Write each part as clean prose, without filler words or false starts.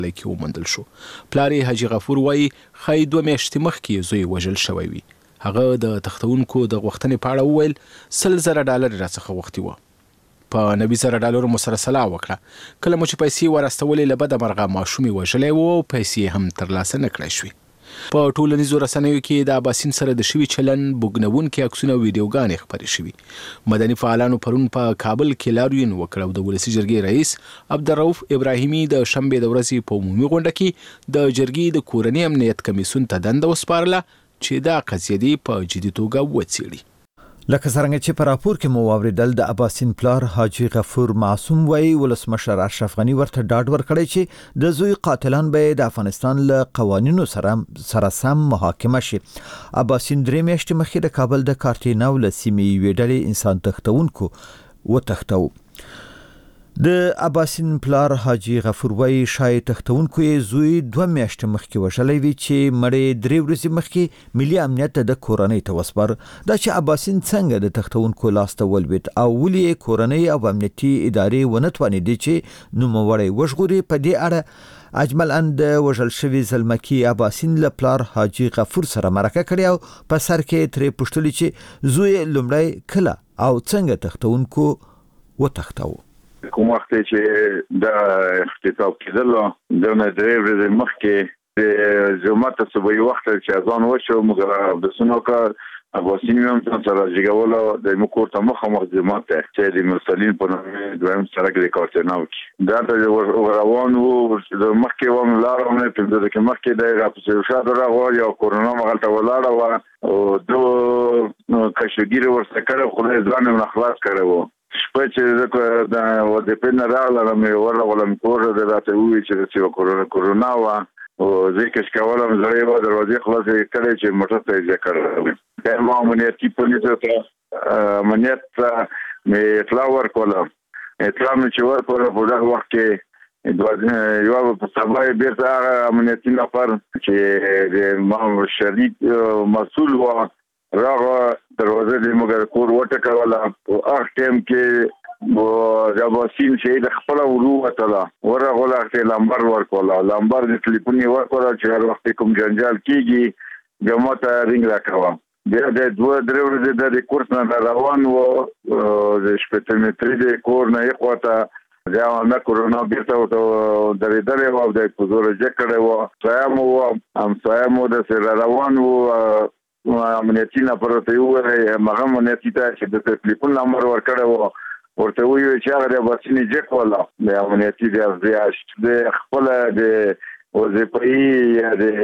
لیکي وموندل شو. پلار یې حاجي غفور وایي ښایي 2 میاشتې مخکې زوی وژل شوی وي. هغه د تختونکو د غوښتنې په اړه وویل $100,000 راڅخه غوښتي وه. په $90,000 مو سره سلا وکړه. کله مو چې پیسې ورستولې له بده مرغه ماشومې وژلی و او پیسې هم ترلاسه نه کړای شوې. په ټولنیزو رسنیو کې د اباسین سره د شوي چلن بوږنوونکي عکسونه او ویډیوګانې خپرې شوي. مدني فعالانو پرون په کابل کې لاریون وکړ او د ولسي جرګې رئیس عبدالرؤف ابراهیمي د شنبې د ورځې په عمومي غونډه کې د جرګې د کورني امنیت کمیسیون ته دنده وسپارله چې دا قضیه دې په جدي توګه وڅېړي. لکه څرنګه چې په راپور کې مو واوریدل د اباسین پلار حاجي غفور معصوم وایي ولسمشر اشرف غني ورته ډاډ ورکړی چې د زوی قاتلان به د افغانستان له قوانینو سره سم محاکمه شي. اباسین 3 میاشتې مخکې د کابل د کارتیناو له سیمې یوې ډلې انسان تښتونکو وتښتو. د اباسین پلار حاجي غفور وایي شاید تښتونکو یې زوی 2 میاشتې مخکې وژلی وي چې مړی 3 ورځې مخکې ملي امنیت د کورنۍ ته وسپار. دا چې اباسین څنګه د تښتونکو لاس ته ولوېد او ولې یې کورنۍ او امنیتي ادارې ونه توانېدې چې نوموړی وژغوري، په دې اړه اجمل اند وژل شوي زلمکي اباسین له پلار حاجي غفور سره مرکه کړې او په سر کې ترې پوښتلي چې زوی لومړی کله او څنګه تښتونکو وتښتاوه. کوم وخت چې دا اختطاف کېدلو د 3 ورځې مخکې د جمعه صبحي وخت چې اذان وشو موږ د سنوکا اباسین هم سره جګولو د مکور ته مخامخ جمعه ته چې د مرسلین په نوم دویم سړک د کارتیناو کې دا ته روان وو د مخکې وم لارونه په دې کې مخکې د راپسې شاده راغو یو کورونا مغلطه ولاړه و او دو کشګیر ورسره کړو خو ځان نه خلاص کړو. شپه چې د ودپن راغله مې ورغلم کور د راته وی چې کورونا و او ځکه چې کولم زړې و دروازې خلاصې کړې چې موټر ته یې کړل. د امنیتي پولیسو ته امنیت مې اطلاع ورکوله. اطلاع مې چې ورکوله په دغه وخت کې یو په سبا یې بیرته هغه امنیتي نفر چې د شریک مسؤل و راغه دروازه دې موږ کور وټکوله. په هغه ټایم کې د اباسین چې د خپل ورو وتله ورغله ته لمبر ورکوله. لمبر د ټلیفون ورکوله چې هر وخت کوم جنجال کیږي جمعه ته رنګ راکوه. بیا د 2-3 ورځې د کورس نه روان و د شپږمې د کور نه یې خواته دا نه کورونا بیرته درېدلې و او د پوزور جکړه و سایمو هم د سره روان و امنیتي نفر ته وویل مغه امنیتي ته چې د ټلیفون نمبر ورکړی و ورته ویل چې هغه د اباسین جک ولا د امنیتي د خپل د وظیفي یا د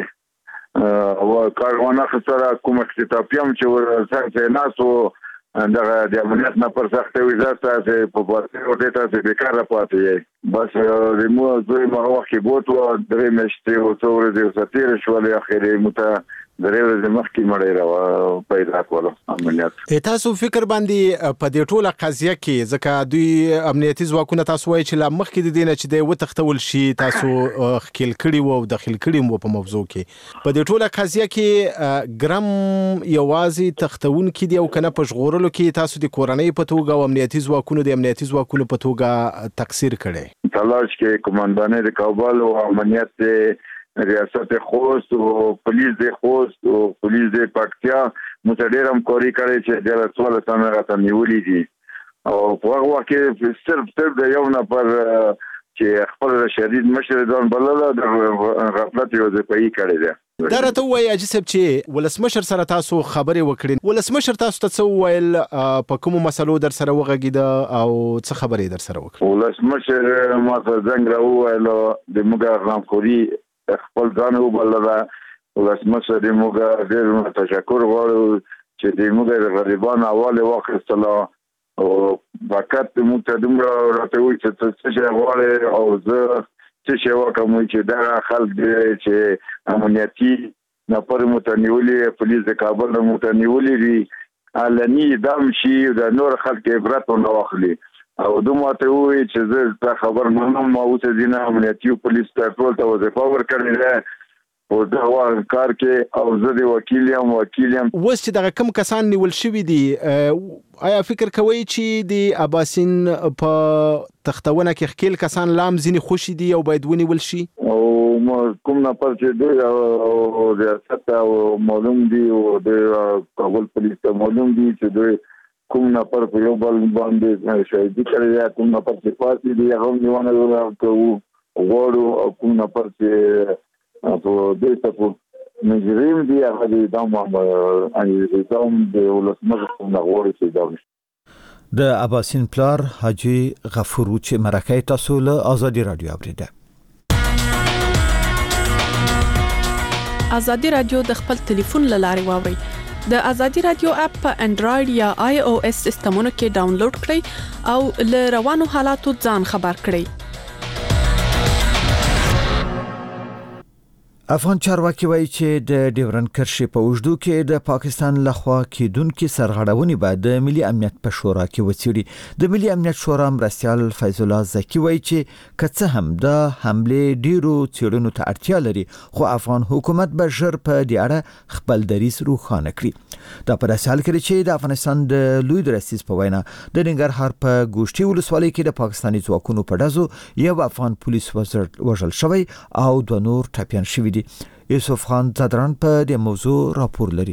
کاروانه سره کوم اختطافي هم چې ورسره ناسو دغه د امنیت نفر سخت وزارت ته په پاتې وټه ته بیکاره پاتې بس د مو دوی ما وخت بوتو درې مشته او څور د ساتیر شولې اخیری مت درې ورځې مخکې مړی را پیدا کولو امنیت. تاسو فکر باندې په دې ټوله قضیه کې ځکه دوی امنیتي ځواکونه تاسو وایي چې لا مخکې د دې نه چې دی وتښتول شي تاسو ښکیل کړي وو او داخل کړي وو په موضوع کې په دې ټوله قضیه کې ګرم یوازې تښتونکي دي او کنه په ژغورلو کې تاسو د کورنۍ په توګه او امنیتي ځواکونو په توګه تقصیر کړی؟ تلاش کې کمانډانې د کابل او امنیت ریاست خوست او پولیس د خوست او پولیس د پکتیا متډیر همکاري کوي چې د رسول سره راته نیولې دي او په هغه وخت کې صرف د یو نفر چې خپل شدید مشر ځان بلله د غفلت یو ځپای کړی دی. دا راته وایي حاجي صاحب چې ولسمشر سره تاسو خبرې وکړې، ولسمشر تاسو ته څه وویل، په کومو مسلو در سره وغږېده او څه خبرې در سره وکړه؟ ولسمشر ما ته زنګ راوویل د موږ همکاري خپل ځان وبلله. ولسمشر دې موږ ډېر تشکر غواړو چې دې موږ د غریبانو حواله واخیستله او فقط موږ ته دومره راته وایي چې څه شی غواړې او زه څه شی وکړم چې دغه خلک دی چې امنیتي نفر متنیولي پولیس د کابل متنیولي دي علني اعدام شي د نور خلک عبرت ونه واخلي او دومره ته وایي چې زه خبر منم ما اوس دینه امنیتي پولیس ته ټول ته وظیفه ورکړې ده په دغه کار کې او زه د وکیل یم. اوس چې دغه کم کسان نیول شوي دي آیا فکر کوئ چې د اباسین په تختونه کې خپل کسان لام ځینې خوشي دي او باید ونیول شي؟ او کوم نفر چې دوی او ریاست او معلوم دي او د کابل پولیس ته معلوم دي چې دوی کوم نفر په یو بل باندې شهیدي کړی یا کوم نفر چې پاتې دي هغه نیونه کوو غواړو او کوم نفر چې په دې ته مجرم دي هغه د اعدام د ولسمشر نه غواړي چې اعدام شي. د اباسین پلار حاجی غفور چې مرکه تاسو له آزادی رادیو اوریده. آزادی رادیو د خپل ټلیفون له لارې واورئ. د آزادی رادیو اپ په انډراید یا آی او اس سیستمونو کې ډاونلوډ کړئ او له روانو حالاتو ځان خبر کړئ. افغان چارواکي وایي چې د ډیورنډ کرښې په اوږدو کې د پاکستان لخوا کېدونکې سرغړونې باید د ملي امنیت په شورا کې وڅېړي. د ملي امنیت شورا مرستیال فیض الله زکی وایي چې که څه هم د حملې ډیرو څېړنو ته اړتیا لري خو افغان حکومت به ژر په دې اړه خپل دریځ روښانه کړي. دا په داسې حال کې چې د افغانستان د لوی درستیز په وینا د ننګرهار په ګوشتي ولسوالۍ کې د پاکستاني ځواکونو په ډزو یو افغان پولیس وژل شوی او دوه نور ټپیان شوي دي. یوسف خان زادران په دې موضوع راپور لري.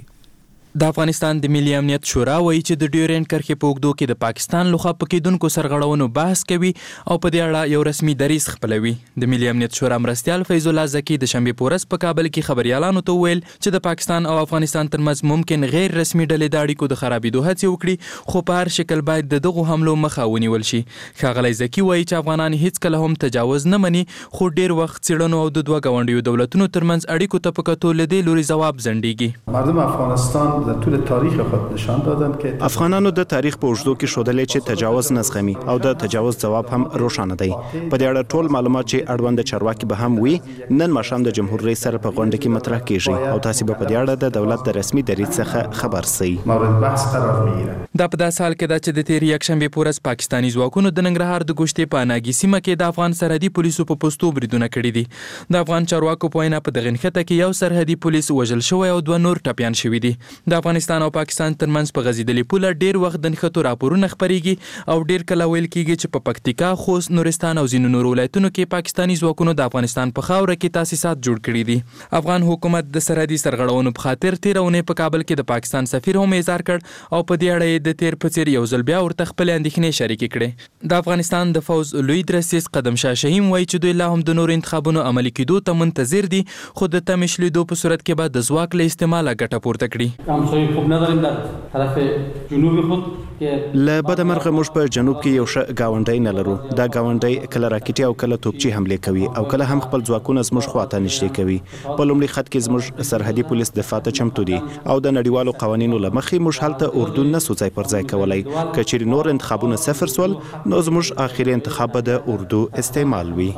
د افغانستان د ملي امنیت شورا وایي چې د ډیورنډ کرښې په اوږدو کې د پاکستان لخوا په کېدونکو سرغړونو بحث کوي او په دې اړه یو رسمي دریځ خپلوي. د ملي امنیت شورا مرستیال فیض الله زکی د شنبې په ورځ په کابل کې خبريالانو ته وویل چې د پاکستان او افغانستان ترمنځ ممکن غیر رسمي ډلې د اړیکو د خرابېدو هڅې وکړي خو په هر شکل باید د دغو حملو مخه ونیول شي. ښاغلی زکی وایي چې افغانان هیڅکله هم تجاوز نه مني خو ډیر وخت څېړنو او د دوه ګاونډیو دولتونو ترمنځ اړیکو ته په کتو له دې لوري ځواب ځنډیږي. مردم افغانستان در طول تاریخ خود نشان دادند که افغانانو د تاریخ په اوږدو کې ښودلې چې تجاوز نه زغمي او د تجاوز ځواب هم روښانه دی. په دې اړه ټول معلومات چې اړوند چارواکي به هم وي نن ماښام د جمهور رئیس سره په غونډه کې مطرح کیږي او تاسو به په دې اړه د دولت د رسمي دریځ څخه خبر سئ. مورد بحث قرار میگیره. دا په داسې حال کې ده چې د تیر یکشنبې په ورځ پاکستاني ځواکونو د ننګرهار د ګوشتې په اناګي سیمه کې د افغان سرحدي پولیسو په پوستو بریدونه کړي دي. د افغان چارواکو په وینا په دغه نښته کې یو سرحدي پولیس وژل شوی او دوه نور ټپیان شوي دي. د افغانستان او پاکستان ترمنځ په غځېدلې پوله ډیر وخت د نښتو راپورونه خپریږي او ډیر کله ویل کیږي چې په پکتیکا، خوست، نورستان او ځینو نورو ولایتونو کې پاکستاني ځواکونو د افغانستان په خاوره کې تاسیسات جوړ کړي دي. افغان حکومت د سرحدي سرغړونو په خاطر تیر اونۍ په کابل کې د پاکستان سفیر هم اظهار کړ او په دې اړه د تیر په څیر یو ځل بیا ورته خپل اندېښنې شریکې کړې. د افغانستان د فوز لوی درستیز قدم شاه شهیم وایي چې دوی لا هم د نورو انتخابونو عملي کېدو ته منتظر دي خو د تمې شلیدو په صورت کې به د ځواک له استعماله ګټه پورته کړي. همسایه خوب نداریم در طرف جنوبی خود له بده مرغه موږ په جنوب کې یو ښه ګاونډی نه لرو. دا ګاونډی کله راکټي او کله توپچي حملې کوي او کله هم خپل ځواکونه زموږ خواته نږدې کوي. په لومړي خط کې زموږ سرحدي پولیس دفاع ته چمتو دي او د نړیوالو قوانینو له مخې موږ هلته اردو نه سو ځای پر ځای کولای. که چیرې نور انتخابونه صفر سول نو زموږ آخري انتخاب به د اردو استعمال وي.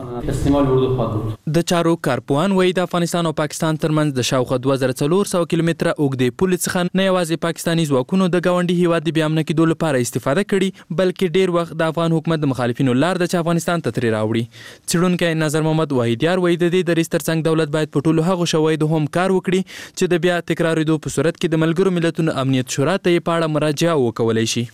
د چارو کارپوهان وایي د افغانستان او پاکستان ترمنځ د شاوخوا 2400 کیلومتره اوږدې پولې څخه نه یوازې پاکستاني ځواکونو د ګاونډي هیواد د بیا امن کېدو لپاره استفاده کړي بلکې ډیر وخت د افغان حکومت د مخالفینو لار د افغانستان ته ترې راوړي. څېړونکی نظر محمد واحدیار وایي د دې دریځ ترڅنګ دولت باید په ټولو هغو شواهدو هم کار وکړي چې د بیا تکرارېدو په صورت کې د ملګرو ملتونو امنیت شورا ته یې په اړه مراجعه وکولی شي.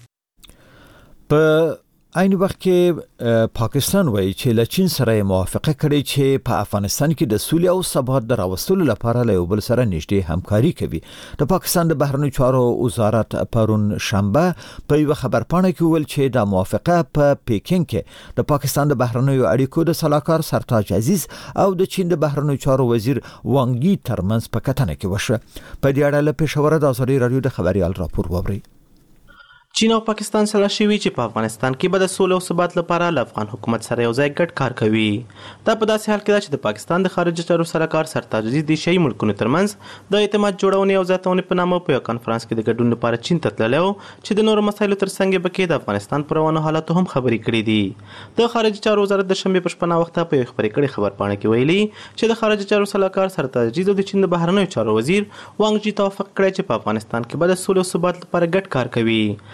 په عین وخت کې پاکستان وایي چې له چین سره موافقه کړې چې په افغانستان کې د سولې او ثبات د راوستلو لپاره له یو بل سره نږدې همکاري کوي. د پاکستان د بهرنیو چارو وزارت پرون شنبه په یو خبرپاڼه کې ویل چې د موافقه په پیکینګ کې د پاکستان د بهرنیو اړیکو د سلاکار سرتاج عزیز او د چین د بهرنیو چارو وزیر وانګ یي ترمنځ په کتنه کې وشوه. په دې اړه له پېښور د آزادي رادیو د خبريال راپور واورئ. چین او پاکستان سره شوي چې په افغانستان کې به د سولې او ثبات لپاره له افغان حکومت سره یو ځای ګډ کار کوي. دا په داسې حال کې ده چې د پاکستان د خارجه چارو سلاکار سرتاج عزیز د شیعي ملکونو ترمنځ د اعتماد جوړونې او زیاتونې په نامه په یو کانفرنس کې د ګډون لپاره چین ته تللی و چې د نورو مسایلو ترڅنګ به کې د افغانستان پر روانو حالاتو هم خبرې کړې دي. د خارجه چارو وزارت د شنبې په شپه ناوخته په یو خبرې کړې خبرپاڼه کې ویلي چې د خارجه چارو سلاکار سرتاج عزیز او د چین د بهرنیو چارو وزیر وانګ جي توافق کړی چې په افغانستان کې به د سولې او ثبات لپاره ګډ کار کوي.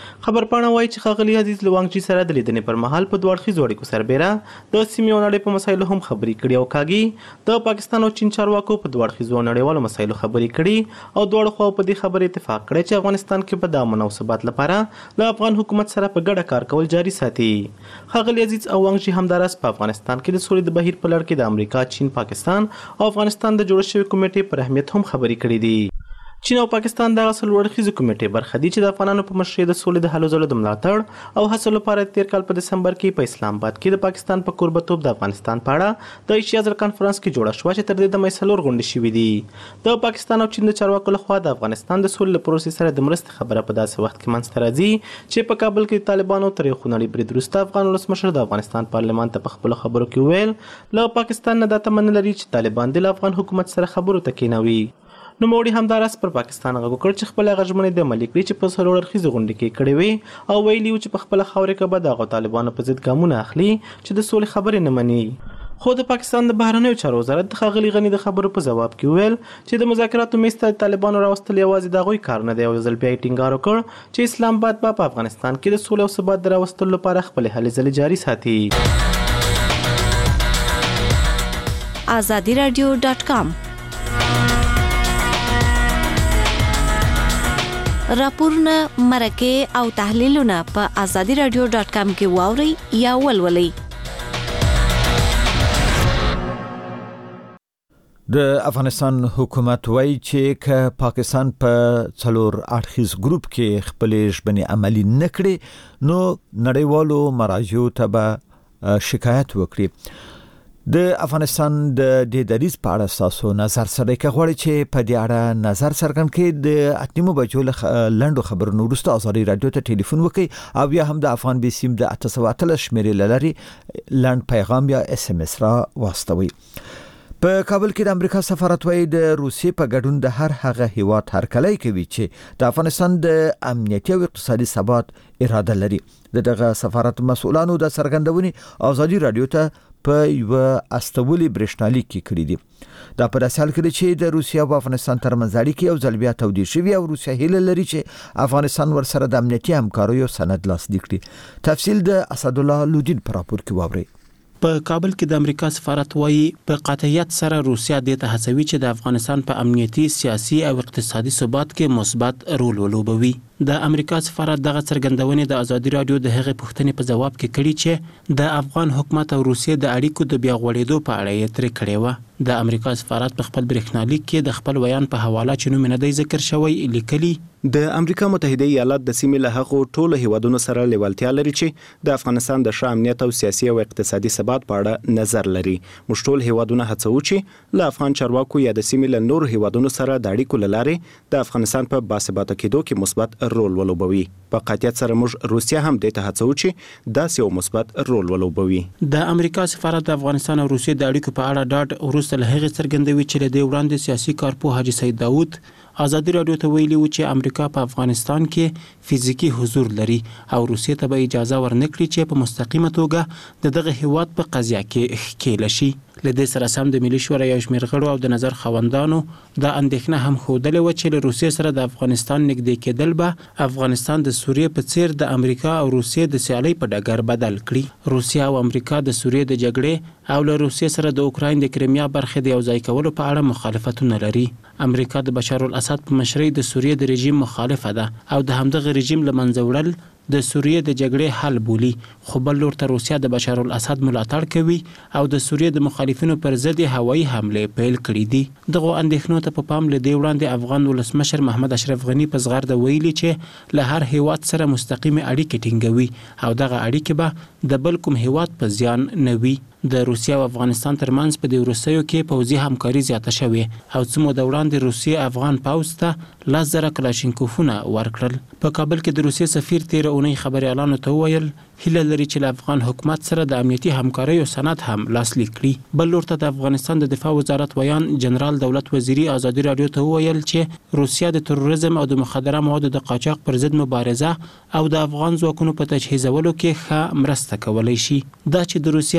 خبرپاڼه وایي چې ښاغلي عزیز له وانګ جي سره د لیدنې پر مهال په دوه اړخیزو اړیکو سربیره د سیمې او نړۍ په مسایلو هم خبرې کړي او کاږي د پاکستان او چین چارواکو په دوه اړخیزو نړیوالو مسایلو خبرې کړي او دواړو خواو په دې خبرې اتفاق کړی چې افغانستان کې به د امن او ثبات لپاره له افغان حکومت سره په ګډه کار کول جاري ساتي. ښاغلي عزیز او وانګ جي همداراز په افغانستان کې د سولې د بهیر په لړ کې د امریکا، چین، پاکستان او افغانستان د جوړ شوې کمیټې پر اهمیت هم خبرې کړې دي. چین او پاکستان د څلور اړخیزې کمیټې برخه دي چې د افغانانو په مشرۍ د سولې د هلو ځلو د ملاتړ او هڅو لپاره تیر کال په دسمبر کې په اسلام آباد کې د پاکستان په کوربتوب د افغانستان په اړه د ایشیا زر کانفرنس کې جوړه شوه چې تر دې دمه څلور غونډې شوې دي. د پاکستان او چین د چارواکو لخوا د افغانستان د سولې له پروسې سره د مرستې خبره په داسې وخت کې منځته راځي چې په کابل کې طالبانو تر یو خونړي برید وروسته افغان ولسمشر د افغانستان پارلمان ته په خپلو خبرو کې وویل له پاکستان نه دا تمه نه لري چې طالبان د افغان حکومت سره خبرو ته کېنوي. نوموړي همداراز پر پاکستان غږ وکړ چې خپل هغه ژمنې د عملي کړي چې په څلور اړخیزې غونډې کې کړې وې او ویلي و چې په خپله خاوره کې به د هغو طالبانو په ضد ګامونه اخلي چې د سولې خبرې نه مني. خو د پاکستان د بهرنیو چارو وزارت د ښاغلي غني د خبرو په ځواب کې وویل چې د مذاکراتو میز ته طالبانو راوستل یوازې د هغوی کار نه دی او یو ځل بیا یې ټینګار وکړ چې اسلام آباد به په افغانستان کې د سولې او ثبات د راوستلو لپاره خپلې هلې ځلې جاري ساتي. azadiradio.com راپورونه، مرکې او تحلیلونه په azadiradio.com کې واورئ یا ولولئ. د افغانستان حکومت وایي چې که پاکستان په څلور اړخیز ګروپ کې خپلې ژمنې عملي نه کړي نو نړیوالو مراجعو ته به شکایت وکړي. د افغانستان د دې دریځ په اړه تاسو نظر سره غواړئ چې په دې اړه نظر څرګند کړئ د 8 بجو لنډو خبرونو وروسته ازادي رادیو ته ټلیفون وکړئ او یا هم د افغان بي سیم د 813 شمیرې لري لنډ پیغام یا اس ام اس را واستوي. په کابل کې د امریکا سفارت وایي د روسیې په ګډون د هر هغه هیواد هرکلی کوي چې د افغانستان د امنیتي او اقتصادي ثبات اراده لري. دغه سفارت مسؤلانو د څرګندونې ازادي رادیو ته په یو استولي برېښنالیک کې کړی دی. دا په داسې حال کې چې د روسیا او افغانستان ترمنځ اړیکې یو ځل بیا تودې شوي او روسیا هیله لري چې افغانستان ورسره د امنیتي همکاریو سند لاسلیک کړي. تفصیل د اسدالله لودین پر راپور کې واورئ. په کابل کې د امریکا سفارت وایي په قاطعیت سره روسیا د ته هڅوي چې د افغانستان په امنیتي، سیاسي او اقتصادي ثبات کې مثبت رول ولوبوي. د امریکا سفارت دغه څرګندونې د ازادي رادیو د هغې پوښتنې په ځواب کې کړي چې د افغان حکومت او روسیې د اړیکو د بیا غوړېدو په اړه یې ترې کړې وه. د امریکا سفارت په خپل برېښنالیک کې د خپل بیان په حواله چې نوم یې نه دی ذکر شوی لیکلي د امریکا متحده ایالات د سیمې له هغو ټولو هیوادونو سره لیوالتیا لري چې د افغانستان د ښه امنیت او سیاسي او اقتصادي ثبات په اړه نظر لري. موږ ټول هیوادونه هڅوو چې له افغان چارواکو یا د سیمې له نورو هیوادونو سره د اړیکو له لارې د افغانستان په باثباته کېدو کې مثبت رول ولوبوي. په قاطعیت سره موږ روسیا هم د ته هڅوو چې داسې یو مثبت رول ولوبوي. د امریکا سفارت د افغانستان او روسیې د اړیکو په اړه ډاډ وروسته له هغې څرګندوي چې له دې وړاندې سیاسي کارپوه حاجي سید داود ازادي رادیو ته ویلي و چې امریکا په افغانستان کې فزیکی حضور لري او روسیې ته به اجازه ورنکړي چې په مستقیمه توګه د دغه هیواد په قضیه کې ښکېله شي. له دې سره سم د ملي شورا یو شمېر غړو او د نظر خاوندانو دا اندېښنه هم ښودلې وه چې له روسیې سره د افغانستان نږدې کېدل به افغانستان د سوریې په څیر د امریکا او روسیې د سیالۍ په ډګر بدل کړي. روسیا او امریکا د سوریې د جګړې او له روسیې سره د اوکراین د کرایمیا برخې د یوځای کولو په اړه مخالفتونه لري. امریکا د بشار الاسد په مشرۍ د سوریې د رژیم مخالفه ده او د همدغه رژیم له منځه وړل د سوریې د جګړې حل بولي. خو بل لور ته روسیا د بشار الاسد ملاتړ کوي او د سوریې د مخالفینو پر ضد هوایي حملې پیل کړي دي. دغه اندېښنو ته په پام له دې وړاندې افغان ولسمشر محمد اشرف غني په زغرده ویلي چې له هر هیواد سره مستقیمې اړیکې ټینګوي او دغه اړیکې به د بل کوم هیواد په زیان نه وي. د روسیا او افغانستان ترمنځ په دې وروستیو کې پوځي همکاري زیاته شوې او څه موده وړاندې روسیې افغان پوځ ته 10,000 کلاشینکوفونه ورکړل. په کابل کې د روسیې سفیر تېره اونۍ خبریالانو ته وویل هیله لري چې له افغان حکومت سره د امنیتي همکاریو سند هم لاسلیک کړي. بل لور ته د افغانستان د دفاع وزارت ویان جنرال دولت وزیری ازادي رادیو ته وویل چې روسیا د تروریزم او د مخدره موادو د قاچاق پر ضد مبارزه او د افغان ځواکونو په تجهیزولو کې ښه مرسته کولی شي. دا چې د روسیا او افغانستان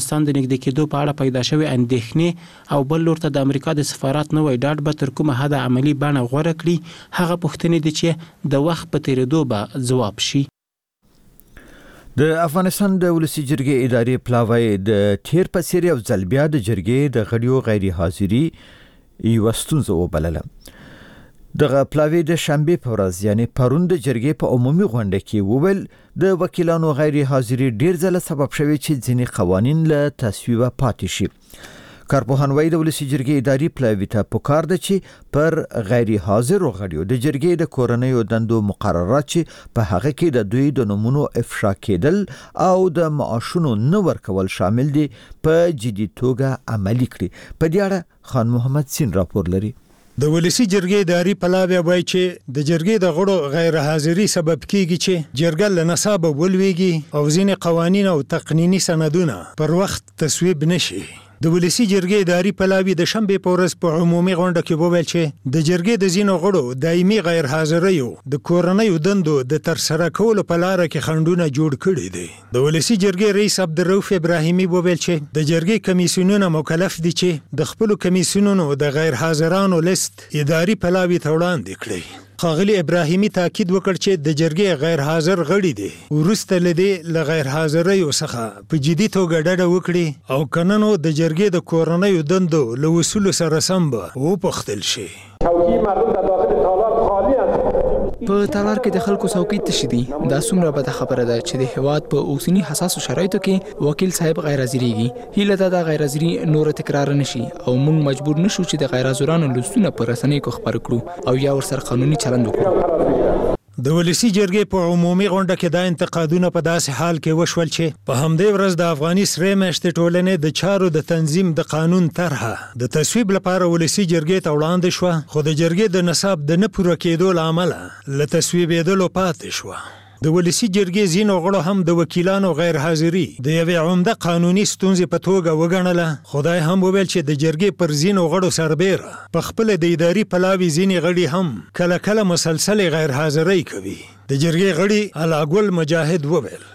افغانستان د نږدې کېدو په اړه پیدا شوی اندېښنې او بل لور ته د امریکا د سفارت نوی ډاډ به تر کومه حده عملي بڼه غوره کړي هغه پوښتنې دي چې د وخت په تیریدو به ځواب شي. د افغانستان د ولسی جرګې اداري پلاوی د تیر په څیر یو ځل بیا د جرګې د غړیو غیر حاضری یو ستونزه وبلله. دغه پلاوی د شنبه په ورځ یعنی پرون د جرګې په عمومي غونډه کې وویل د وکیلانو غیر حاضری ډیر ځله سبب شوی چې ځینې قوانین له تصویب پاتې شي. کارپوهان وايي د ولسی جرګې اداري پلاوی ته پکار ده چې پر غیر حاضر غړیو د جرګې د کورنیو دندو مقررات چې په هغه کې د دوی د نومونو افشا کېدل او د معاشونو نه ورکول شامل دي په جدي توګه عملي کړي. په دې اړه خان محمد سین راپور لري. د ولسی جرګې اداري پلاوی وایي چې د جرګې د غړو غیر حاضری سبب کیږي چې جرګه له نصاب ولويږي او ځینې قوانین او تقنینی سندونه پر وخت تصویب نشي. د ولسی جرګې اداري پلاوی د شنبه په ورځ په عمومي غونډه کې وویل چې د جرګې د ځینو غړو دایمي غیر حاضریو د کورنیو دندو د ترسره کولو په لار کې خنډونه جوړ کړي دي. د ولسی جرګې رئیس عبدالرؤف ابراهیمي وویل چې د جرګې کمیسیونونه مکلف دي چې د خپل کمیسیونونو د غیر حاضرانو لیست اداري پلاوی ته وړاندې کړي. خاغلی ابراهیمي تاکید وکړ چې د جرګې غیر حاضر غړي دي ورسته لدی ل غیر حاضریو څخه په جدي توګه ډډه وکړي او کننو د جرګې د کورنیو دندو له وصول سره سم به وپختل شي. په تالار کې د خلکو څوکۍ تشې دي. دا څومره بده خبره ده چې د هیواد په اوسنی حساسو شرایطو کې وکیل صاحب غیر حاضریږي. هیله ده د غیر حاضری نور تکرار نشي او موږ مجبور نشو چې د غیر حاضرانو لستونه پر رسنۍ کو خبر کړو او یا ورسره قانوني چلند وکړو. د ولسی جرګې په عمومي غونډه کې دا انتقادونه په داسې حال کې وشول چې په همدې ورځ د افغاني سرې میاشتې ټولنې د چارو د تنظیم د قانون طرحه د تصویب لپاره ولسی جرګې ته وړاندې شوه خو د جرګې د نصاب د نه پوره کېدو له امله له تصویبېدلو پاتې شوه. د ولسی جرګې ځینو غړو هم د وکیلانو غیر حاضری د یوې عمده قانوني ستونزې په توګه وګڼله. خدای هم وویل چې د جرګې پر ځینو غړو سربیره په خپل د اداري پلاوی ځینې غړي هم کله کله مسلسل غیر حاضری کوي. د جرګې غړي علاګل مجاهد وویل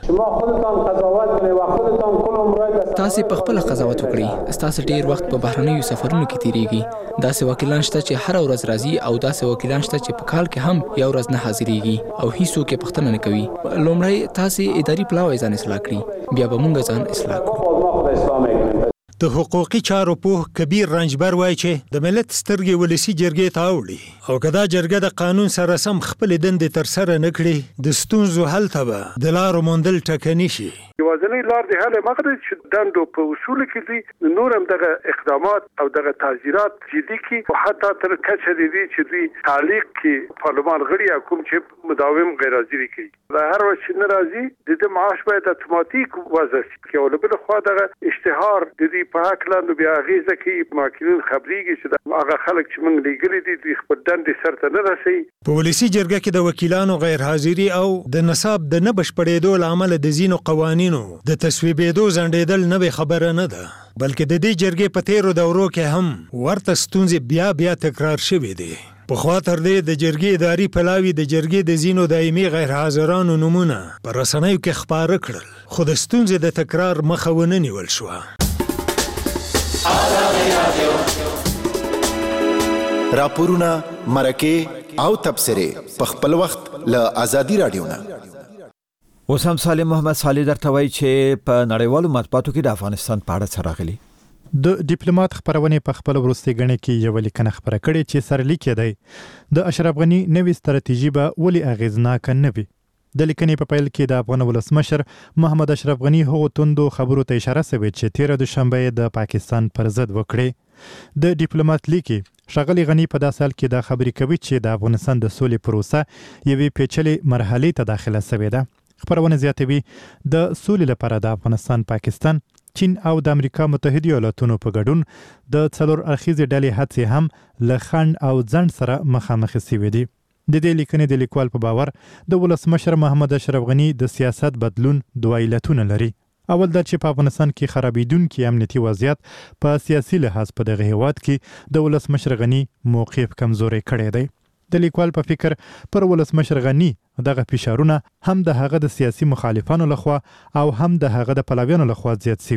تاسو په خپل قضاوت وکړئ. تاسو ډیر وخت په بهرنیو سفرونو کې تیریږي. داسې وکیلان شته چې هر ورځ راځي او داسې وکیلان شته چې په کال کې هم یو ورځ نه حاضرېږي او هیڅوک یې پوښتنه نه کوي. لومړی تاسو اداري پلاوی ځان اصلاح کړئ بیا به موږ ځان اصلاح کړو. د حقوقي چارو پوه کبیر رنجبر وایي چې د ملت سترګې ولسی جرګې ته اوړي او کدا جرګه د قانون سره سم خپل دندې تر سره نه کړي د ستونزو حل ته به د لارو موندل ټکنی شي. یوازینی لار د حل مغرب چې دندو په اصول کې دي نور هم دغه اقدامات او دغه تعزیرات جدي کی او حتی تر کچه دي چې دوی تعلیق کې پارلمان غړي کوم چې مداوم غیر حاضری کوي و هر وخت ناراضي د معاش باید اتوماتیک وضع شي کې او بل خو دغه اشتهار د دې په حق لاندې بیا غیزه کې ماکرین خبريږي چې هغه خلک چې موږ لګري دي د خپل دندې سرته نه رسي. په ولسی جرګه کې د وکیلانو غیر حاضری او د نصاب د نه بشپړېدو لامل د زینو قوانینو د تصویبېدو ځنډېدل نه خبره نه ده بلکې د دې جرګې په تیرو دورو کې هم ورته ستونزې بیا تکرار شوې دي. په خوا تر دې د جرګې اداري پلاوی د جرګې د زینو دایمي غیر حاضرانو نمونه پر رسنیو کې خپاره کړل خو د ستونزې د تکرار مخه ونه نیول شوه. راپورونه مرکه او تبصره په خپل وخت له آزادي رادیو نه. اوس هم سالم محمد صالح درته وایي چې په نړیوالو مطبوعاتو کې د افغانستان په اړه څه راغلي. د ډیپلوماټ خبرونه په خپل وروستي غړي کې یو لیکنه خبره کړې چې سرلیک دی د اشرف غنی نوې ستراتیژي به ولې اغیزناک نه وي. د لیکنې په پیل کې د افغان ولسمشر محمد اشرف غنی هغو توندو خبرو ته اشاره شوې چې 13 دوشنبه د پاکستان پر ضد وکړي. د ډیپلوماټ لیکي ښاغلي غنی په داسې حال کې دا خبرې کوي چې د افغانستان د سولې پروسه یوې پیچلې مرحلې ته داخله شوې ده. خبرونه زیاتوي د سولې لپاره د افغانستان، پاکستان، چین او د امریکا متحده ایالاتونو په ګډون د څلور اړخیزې ډلې هڅې هم له خنډ او ځنډ سره مخامخ شوې دي. د دې لیکنې د لیکوال په باور د ولسمشر محمد اشرف غنی د سیاست بدلون دوه علتونه لري. اول دا چې په افغانستان کې خرابېدونکي امنیتي وضعیت په سیاسي لحاظ په دغه هیواد کې د ولسمشر غنی موقف کمزوری کړی دی. د لیکوال په فکر پر ولسمشر غنی دغه فشارونه هم د هغه د سیاسي مخالفانو لخوا او هم د هغه د پلویانو لخوا زیات شوي.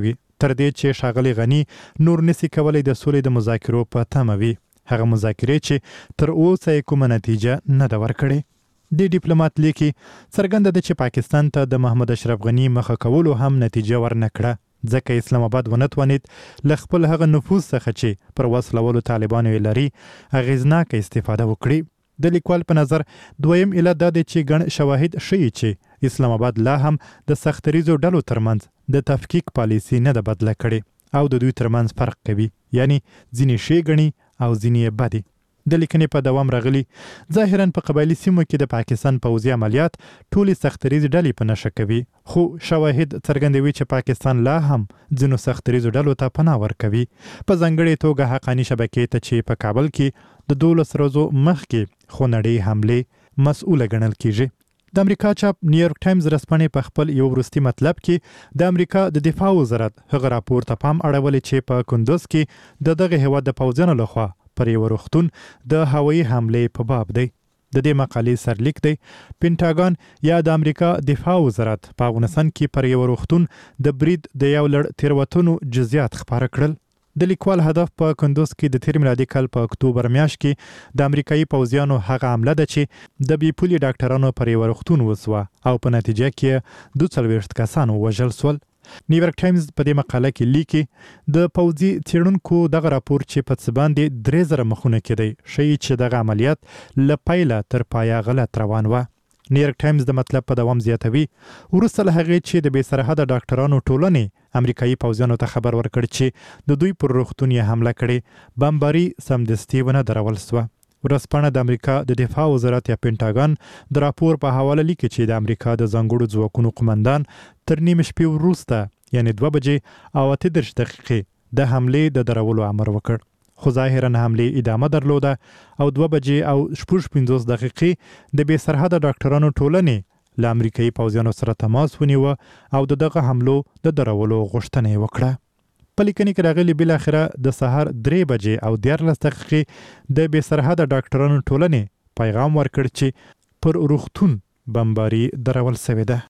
تر دې چې ښاغلي غني نور نسی کولی د سولې د مذاکرو په تمه وي. هغه مذاکرې چې تر اوسه یې کومه نتیجه نه ده ورکړې. د ډیپلوماټ لیکي څرګنده ده چې پاکستان ته د محمد اشرف غني مخه کولو هم نتیجه ورنکړه، ځکه اسلام آباد ونه توانید له خپل هغه نفوذ څخه چې پر وسلولو طالبانو یې لري اغېزناکه استفاده وکړي. د لیکوال په نظر دویم علت دا دی چې ګڼ شواهد ښیي چې اسلام آباد لا هم د سختریزو ډلو ترمنځ د تفکیک پالیسي نه ده بدله کړې او د دوی ترمنځ فرق کوي، یعنی ځینې ښې ګڼي او ځینې یې بدې. د لیکنې په دوام راغلي ظاهرا په قبایلي سیمو کې د پاکستان پوځي عملیات ټولې سختریز ډلې په نښه کوي، خو شواهد څرګندوي چې پاکستان لا هم ځینو سختریزو ډلو ته پناه ورکوي، په ځانګړې توګه حقاني شبکې ته چې په کابل کې د 12 ورځو مخکې خونړۍ حملې مسؤله ګڼل کیږي. د امریکا چاپ نیویارک ټایمز رسپانې په خپل یو وروستي مطلب کې د امریکا د دفاع وزارت هغه راپور ته پام اړولی چې په کندوز کې د دغه هیواد د پوځیانو لخوا پر یو روغتون د هوایي حملې په باب دی. د دې مقالې سرلیک دی پینټاګان یا د امریکا دفاع وزارت په افغانستان کې پر یو روغتون د برید د یو لړ تیروتنو جزئیات خپاره کړل. د لیکوال هدف په کندوز کې د تیر میلادي کال په اکتوبر میاشت کې د امریکایي پوځیانو هغه حمله ده چې د بې پولي ډاکټرانو پر یو روغتون وسوه او په نتیجه کې 42 کسان ووژل سول. نیویارک ټایمز په دې مقاله کې لیکي د پوځي څېړونکو دغه راپور چې په څه باندې 3000 مخونه کې دی ښیي چې دغه عملیات له پیله تر پایه غلط روان وه. نیویارک ټایمز د مطلب په دوام زیاتوي وروسته له هغې چې د بې سرحده ډاکټرانو ټولنې امریکایي پوځیانو ته خبر ورکړ چې د دوی پر روغتون یې حمله کړې، بمباري سمدستي ونه درول سوه. ورځپاڼه د امریکا د دفاع وزارت یا پینټاګان د راپور په حواله لیکي چې د امریکا د ځانګړو ځواکونو قمندان تر نیمې شپې وروسته یعنی 2 بجې او 38 دقیقې د حملې د درولو امر وکړ، خو ظاهرا حملې ادامه درلوده او 2 بجې او 55 دقیقې د بې سرحده ډاکټرانو ټولنې له امریکایي پوځیانو سره تماس ونیوه او دغه حملو د درولو غوښتنه یې وکړه. په لیکنې کې راغلي بالاخره د سهار 3 بجې او 14 دقیقې د بې سرحده ډاکټرانو ټولنې پیغام ورکړ چې پر روغتون بمباري درول شوې ده.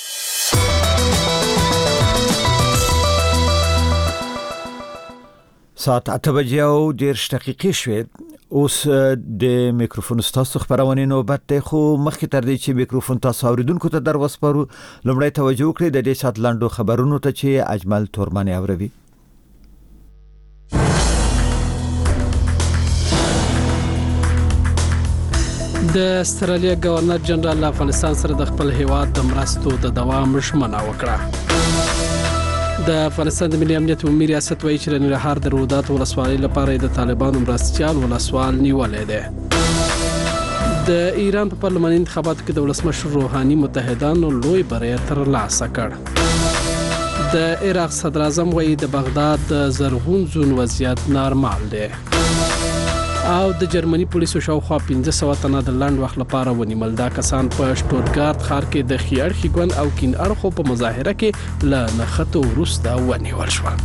ساعت 8 بجې او 10 دقیقې شوې. اوس د میکروفون ستاسو خبرونه نوبت ده، خو مخکې تر دې چې میکروفون تاسو اوریدونکو ته در وسپارو لومړی توجه وکړئ د دې سات لاندو خبرونو ته چې اجمل تورمانی اوروي. د استرالیا گورنر جنرال افغانستان سره د خپل هیواد د مرستو د دوام ژمنه وکړه. د افغانستان د ملي امنیت عمومي ریاست وایي چې د ننګرهار د رودات ولسوالۍ لپاره د طالبانو مرستيال ولسوال نیولې ده. د ایران په پارلماني انتخاباتو کې د ولسمشر روحاني متحدانو لوی بری ترلاسه کړ. د عراق صدر اعظم وایي د بغداد د زرغون زون وضعیت نارمال دی. او د جرمني پولیسو شاوخوا 1500 تنه د لاند وخت لپاره ونیول. دا کسان په شټوتګارت ښار کې د خیاړخي ګوند او کین اړخو په مظاهره کې له نښتو وروسته ونیول شو.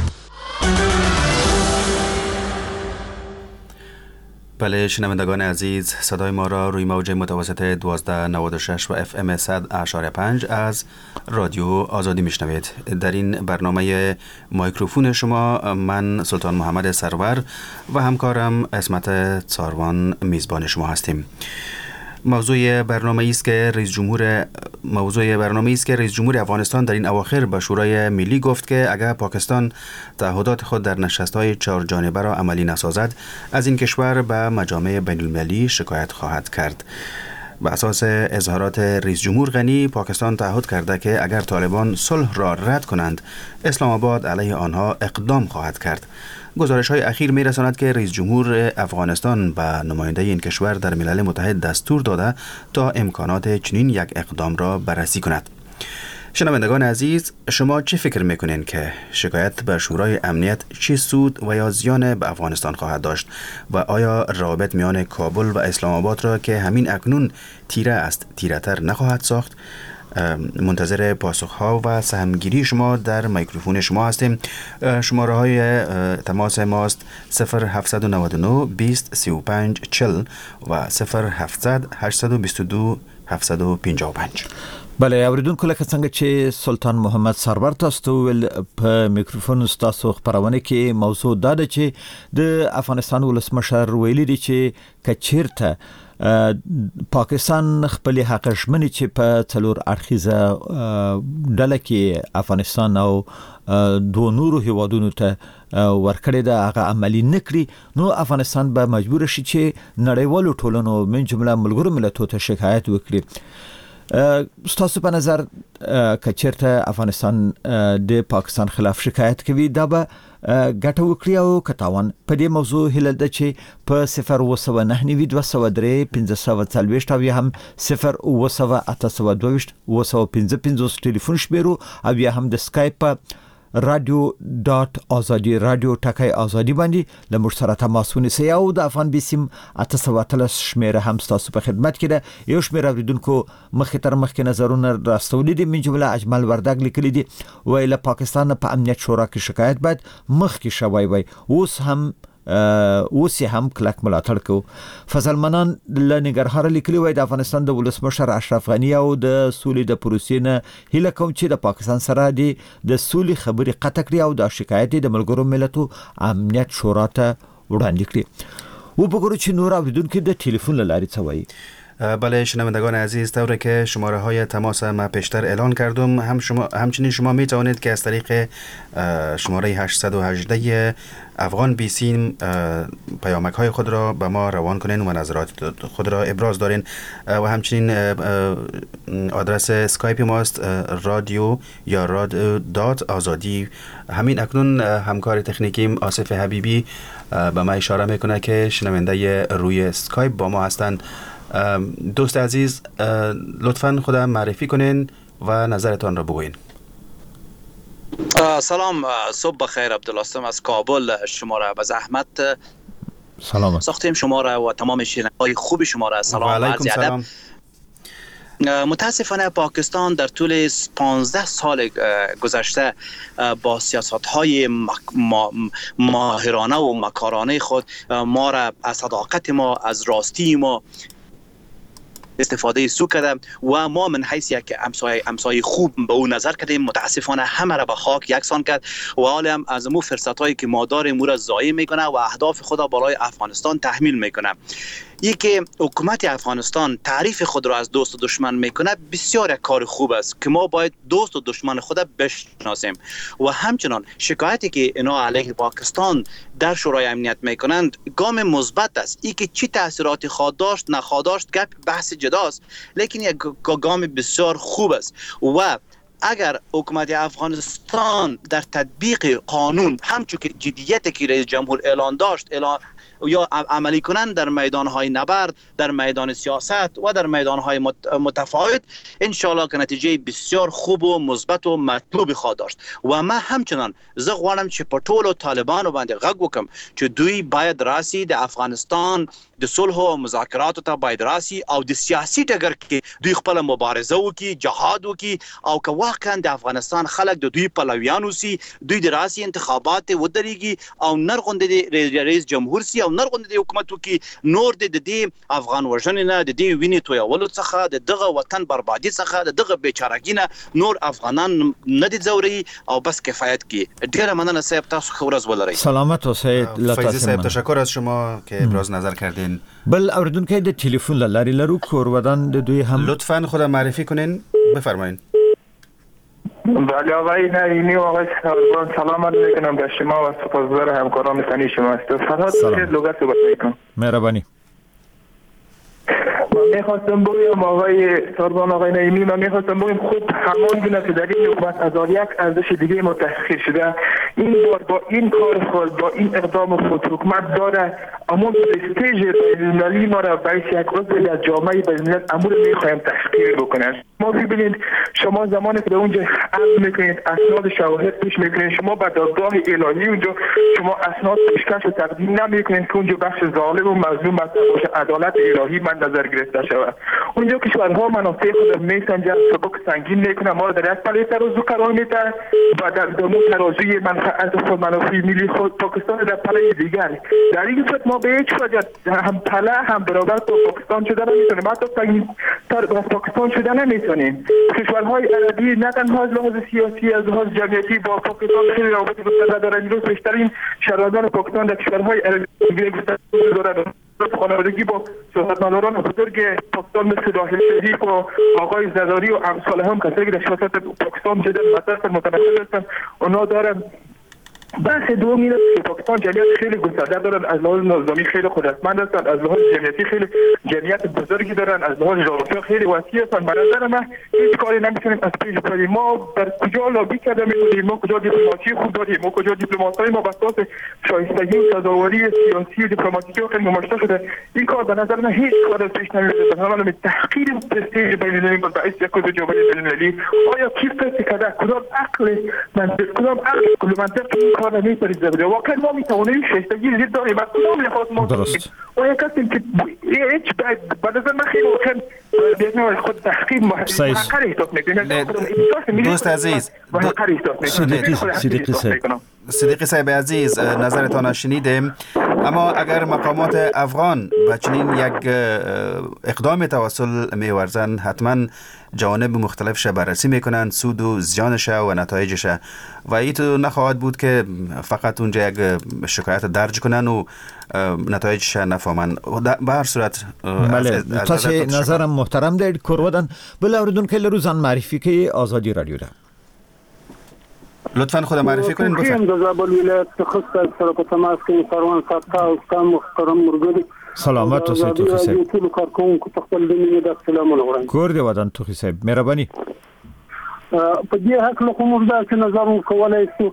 بله شنوندگان عزیز، صدای ما را روی موج متوسط 1296 و FM 100.5 از رادیو آزادی میشنوید. در این برنامه مایکروفون شما من سلطان محمد سرور و همکارم اسمت څاروان میزبان شما هستیم. موضوع برنامه است که رئیس جمهور افغانستان در این اواخر به شورای ملی گفت که اگر پاکستان تعهدات خود در نشست‌های 4 جانبه را عملی نسازد از این کشور به مجامع بین المللی شکایت خواهد کرد. به اساس اظهارات رئیس جمهور غنی، پاکستان تعهد کرده که اگر طالبان صلح را رد کنند اسلام آباد علیه آنها اقدام خواهد کرد. گزارش های اخیر می رساند که رئیس جمهور افغانستان به نماینده این کشور در ملل متحد دستور داده تا امکانات چنین یک اقدام را بررسی کند. شنوندگان عزیز، شما چه فکر میکنین که شکایت به شورای امنیت چه سود و یا زیان به افغانستان خواهد داشت و آیا روابط میان کابل و اسلام آباد را که همین اکنون تیره است تیره‌تر نخواهد ساخت؟ منتظر پاسخ‌ها و سهمگیری شما در میکروفون شما هستیم. شماره های تماس ماست 0799 20 35 40 و 0700 822 755. بله اوریدونکو لکه څنګه چې سلطان محمد سرور تاسو ول په میکروفون تاسو خبرونه کې موضوع دا ده چې د افغانستان ولسمشر ویلي دی چې کچیرته پاکستان خپل حق ژمنې چې په څلور اړخیزه ډله کې افغانستان او دوه نورو هیوادونو ته ورکړې ده هغه عملی نکړي نو افغانستان به مجبور شي چې نړیوالو ټولنو من جمله ملګرو ملتونو ته شکایت وکړي. ستاسو په نظر کچیرته افغانستان د پاکستان خلاف شکایت کوي دا به ګټه وکړي او کتاوان په دې موضوع هله د چې په 0299203 او هم 02822 ټلیفون شمیرو او یا هم د اسکایپ radio.azadi radio ټکای ازادي باندې له موږ سره تماس ونیسئ او د افغان بیسیم 813 شمیره هم تاسو په خدمت کې ده. یو شمیره اوریدونکو مخکې تر مخکې نظرونه راستولې دي من جمله اجمل وردګ لیکلي دي ویله پاکستان په امنیت شورا کې شکایت باید مخکې شوی وي اوس هم کلک ملاتړ کو. فضل منان له نګرهار لیکلي وای د افغانستان د ولسمشر اشرف غنی او د سولې د پروسې نه هیله کوم چې د پاکستان سره د سولې خبرې قطع کړي او د شکایت د ملګرو ملتونو امنیت شورا ته وړاندې کړي. وبګورو چې نور اوریدونکو د ټلیفون لارې څه وایي. بله شنوندگان عزیز طوری که شماره های تماس ما پیشتر اعلان کردم همچنین شما می توانید که از طریق شماره 818 افغان بیسیم پیامک های خود را به ما روان کنین و نظرات خود را ابراز دارین و همچنین آدرس اسکایپ ماست رادیو یا راد.آزادی. همین اکنون همکار تکنیکیم آصف حبیبی به ما اشاره میکنه که شنونده روی اسکایپ با ما هستند. دوست عزیز لطفاً خود معرفی کنین و نظرتان را بگوین. سلام، صبح بخیر. عبدالله از کابل شما را به زحمت سلام ساختیم شما را و تمام شنوندگان خوب شما را سلام و عرض ادب. متاسفانه پاکستان در طول 15 سال گذشته با سیاست‌های ماهرانه و مکارانه خود ما را از صداقت ما، از راستی ما استفاده سو کرده و ما من حیث یک امسای خوب به او نظر کردیم. متاسفانه همه را به خاک یکسان کرد و حالا هم از مو فرصت‌هایی که ما داریم او را ضایع میکنه و اهداف خود را بالای افغانستان تحمیل میکنه. که حکومت افغانستان تعریف خود را از دوست و دشمن میکنه بسیار کار خوب است که ما باید دوست و دشمن خود بشناسیم و همچنان شکایتی که اینا علیه پاکستان در شورای امنیت میکنند گام مثبت است. این که چی تاثیراتی خواهد داشت نخواهد داشت گپ بحث جداست، لیکن یک گام بسیار خوب است و اگر حکومت افغانستان در تطبیق قانون همچون که جدیتی که رئیس جمهور اعلان داشت یا عملی کنند در میدانهای نبرد، در میدان سیاست و در میدانهای متفاوت، انشالله که نتیجه بسیار خوب و مثبت و مطلوب خواهد داشت. و ما همچنان زه غواړم چې په ټولو طالبانو باندې غږ وکم چې دوی باید راسي د افغانستان د صلح او مذاکراتو ته باید راسي او د سیاسي ډګر کې دوی خپل مبارزه وکړي، جهاد وکړي او که واقعا د افغانستان خلک د دوی پلویان وسی، دوی د راسي انتخابات ودرېږي او نرغونډې رئیس جمهور سي او نرغونډې حکومت وکړي، نور د دې افغان وژنې نه، د دې وینې تویولو څخه، د دغه وطن بربادي څخه، د دغه بیچارهګي نه نور افغانان نه دي ځوري او بس کفایت کی. ډیره مننه صاحب، تاسو ښه ورځ ولرئ. سلامت اوسئ. فیضی صاحب تشکر از شما که ابراز نظر کردین. بل اوریدونکو د ټلیفون لارې لرو کورودان د دوی هم لطفاً خود معرفی کنین، بفرمایید. بله آقای نعیمی و آقای سربان سلام عرض میکنم به شما و سپاسگزار همکاران فنی شما است. فرهاد خیر لغت صحبت میکنم. مهربانی. من میخواستم بگویم آقای سربان، آقای نعیمی، من میخواستم بگویم خب همان گونه که در این حکومت از یک ارزش دیگه ما تحقیر شده، این بار با این کار خود، با این اقدام خود حکومت داره امون پرستیژ بین‌المللی ما را باعث یک عضو در جامعه بین‌الملل امور میخوایم تحقیر بکنن. ما ببینید شما زمانی که به اونجا عمل میکنید اسناد شواهد پیش میکنید، شما به دادگاه الهی اونجا شما اسناد پیشکش و تقدیم نمیکنید که اونجا بخش ظالم و مظلوم باشه عدالت الهی من نظر گرفته شود. اونجا کشورها منافع خود میسنجن، سبک سنگین میکنه، ما را در یک پله ترازو قرار میده و در دمو ترازوی منافع ملی خود پاکستان در پله دیگر. در این صورت ما به هیچ وجه هم پله هم برابر با پاکستان شده نمیتونیم. حتی پاکستان شدن نمیتونیم. کشورهای عربی نه تنها از لحاظ سیاسی از لحاظ جمعیتی با پاکستان خیلی رابطه گسترده دارن. امروز بیشترین شهروندان پاکستان در کشورهای عربی گسترده دارن. خانوادگی با سیاستمداران بزرگ پاکستان مثل راحل شریف و آقای زرداری و امثال هم کسایی که در سیاست پاکستان جدا متمثل هستند، اونا دارن. بحث دوم اینه که پاکستان جمعیت خیلی گسترده دارن، از لحاظ نظامی خیلی قدرتمند هستند، از لحاظ جمعیتی خیلی جمعیت بزرگی دارن، از لحاظ جغرافیا خیلی وسیع هستند. به نظر من هیچ کاری نمیتونیم از پیش ببریم. ما در کجا لابی کرده می‌کنیم، ما کجا دیپلماسی خوب داریم، ما کجا دیپلمات‌های ما بساط شایستگی و سزاواری سیاسی و دیپلماتیکی خیلی نمایش‌دار شده. این کار به نظر من هیچ کار از پیش نمی‌بره. مثلا تحقیر پرستیژ بین‌المللی باعث یک کد جامعه بین‌المللی. آیا کی فکر کرده کدام عقل منطق کار نمی‌پرید زبده. واقعا ما می‌توانیم شایستگی زیر داریم از کدام لحاظ ما درست. و یک کسی که هیچ بعد از من خیلی واقعا بیشتر خود تحقیق محققی احساس می‌کنیم. دوست عزیز صدیقی صاحب عزیز، نظرتان شنیدیم، اما اگر مقامات افغان به چنین یک اقدام توسل می‌ورزند، حتما جوانب مختلفش بررسی میکنن، سود و زیانش و نتایجش، و ایتو نخواهد بود که فقط اونجا یک شکایت درج کنن و نتایجش نفهمن. به هر صورت بله، تاسو نظرم محترم دی کورودن. بل اوریدونکو لرو ځان معرفي کوي آزادی رادیو ده. لطفا خود معرفی کنین. بفرمایید. د زابل ولایت څخه سره په تماس کې سروان صاحب او ستاسو محترم مرګدي. سلامت اوسئ توخی صاحب. ټول کارکونکو ته خپل د مینې د سلام علیکم. کور دی ودان توخی صاحب، مهرباني. په دې حق له کوم ځای چې نظر وکولای شو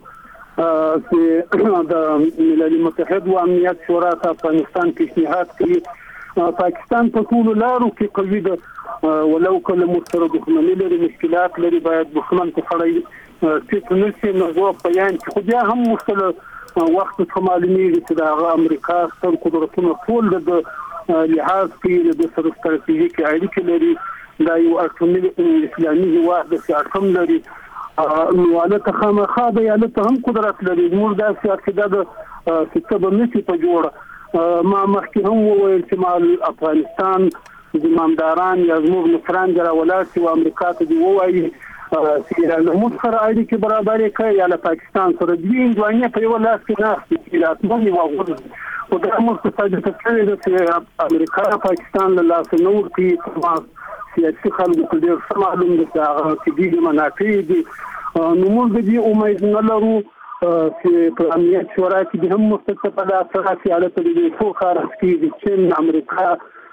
چې د ملل متحد او امنیت شورا ته افغانستان پیشنهاد کوي پاکستان په ټول لارو کې قوي ده، ولو کله مسترد دښمنۍ لري، مشکلات لري، باید دښمن ته خړای چې نشي نو بیان خو بیا هم مختلف وخت څخه معلومیږي چې د امریکا ستر قدرتونو ټول د لحاظ کې د سره ستراتیژیک اړیکې لري، دا یو اټومي اسلامي هیواد د اټوم لري، نو البته خامخا د یالته هم قدرت لري. موږ دا سیاست د څه نشي په جوړه. ما مخکې هم وویل چې مال افغانستان زمامداران یا زموږ مشران جلا ولات او امریکا ته دی وایي چې له موږ سره اړیکې برابرې کوي یا له پاکستان سره دوی ځواني په یو لاس کې ناستي چې راتلونکي واغوي او دا موږ څه څه کوي چې امریکا پاکستان له لاس نور کې سیاسي خلکو ته ډېر څه معلوم دي چې هغه چې دي منافع دي. نو موږ دې امید نه لرو چې په امنیت شورا کې هم مستقبل اثرات یاله ته دي خو خارج کې چین امریکا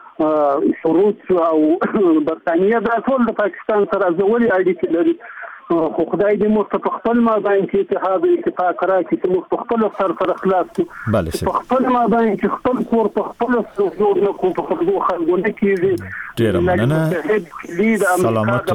روس او برتانیې دا ټول د پاکستان سره ځولي اړیکې لري. خو خدای دې موږ په خپل مابین کې اتحاد او اتفاق راکړي چې موږ په خپل سر سره خلاص کړو. په خپل مابین کې خپل کور په خپل جوړ نه کوو، په خپل خلکو نه کېږي. ډېر مننه. سلامت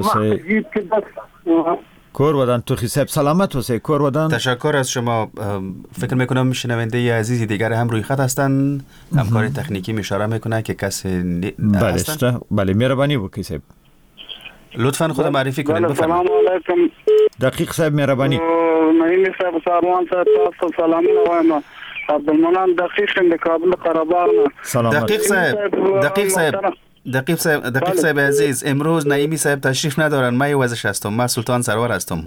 اوسئ. کور ودان توخی صاحب، سلامت اوسئ. کور ودان. تشکر از شما. فکر میکنم شنونده عزیزی دیگر هم روی خط هستن، همکار تکنیکی اشاره میکنه که کسی هستن. بله مهربانی وکړئ صاحب. لطفا خود معرفی کنید. بفرمایید. سلام علیکم. دقیق صاحب مهربانی. نعیم صاحب سروان صاحب تاسو سلامونه وایم. عبدالمنان دقیق د کابل قره‌باغ نه. سلامت. دقیق صاحب عزیز، امروز نعیمی صاحب تشریف ندارن، من وزش هستم، من سلطان سرور هستم.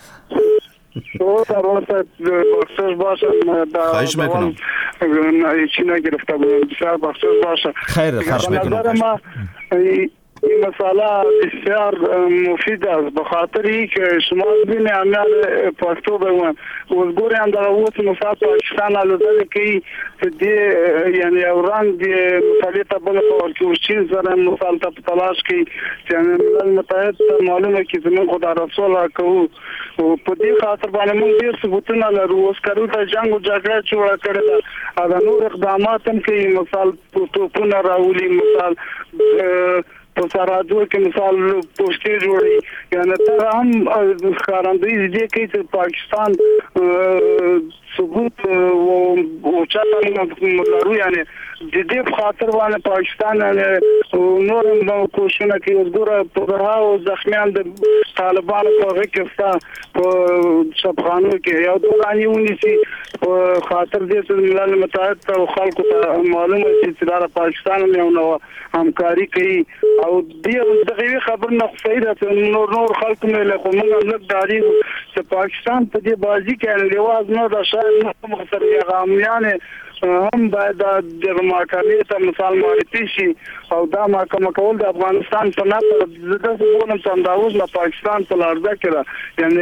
سرور صاحب بخشش باشه. خواهش میکنم. چی نگرفته بودم، بسیار بخشش باشه. خیر، خواهش میکنم. این مسئله بسیار مفید است به خاطر اینکه شما ببینید امیال پاستو بگویم وزگوری هم در اوت مثال پاکستان علوزه که دی یعنی اوران دی مثالی تبله پاورکی چین زره مثال تلاش که یعنی ملل متحد معلومه که زمین خدا رسول که و په دې خاطر باندې موږ ډېر ثبوتونه لرو. اوس کارو ته جنگ او جګړه جوړه کړې ده، دا نور اقدامات هم کوي، مثال توپونه راولي، مثال په سرحدو کې مثال پوسټې جوړي، یعنی تر هم ښکارندوی دي چې پاکستان ثبوت او چاته لرو، یعنی د دې په خاطر باندې پاکستان نور کوششونه کوي. وګوره په برها او زخمیان د طالبانو په غکستا په شبخانو کې یو دوراني ونیسي په خاطر دې چې ملل متحد او خلکو ته معلومه چې د پاکستان یو نو همکاري کوي او دې دغه خبر نه فائدہ نور خلکو مې له کومه لږ داري چې پاکستان په دې بازي کې لواز نه د شاید مخسر غامیان هم باید د محکمې ته مثال معرفي شي او دا محکمه کول د افغانستان په نه د څه څنداوز له پاکستان په لارځه کې یعنی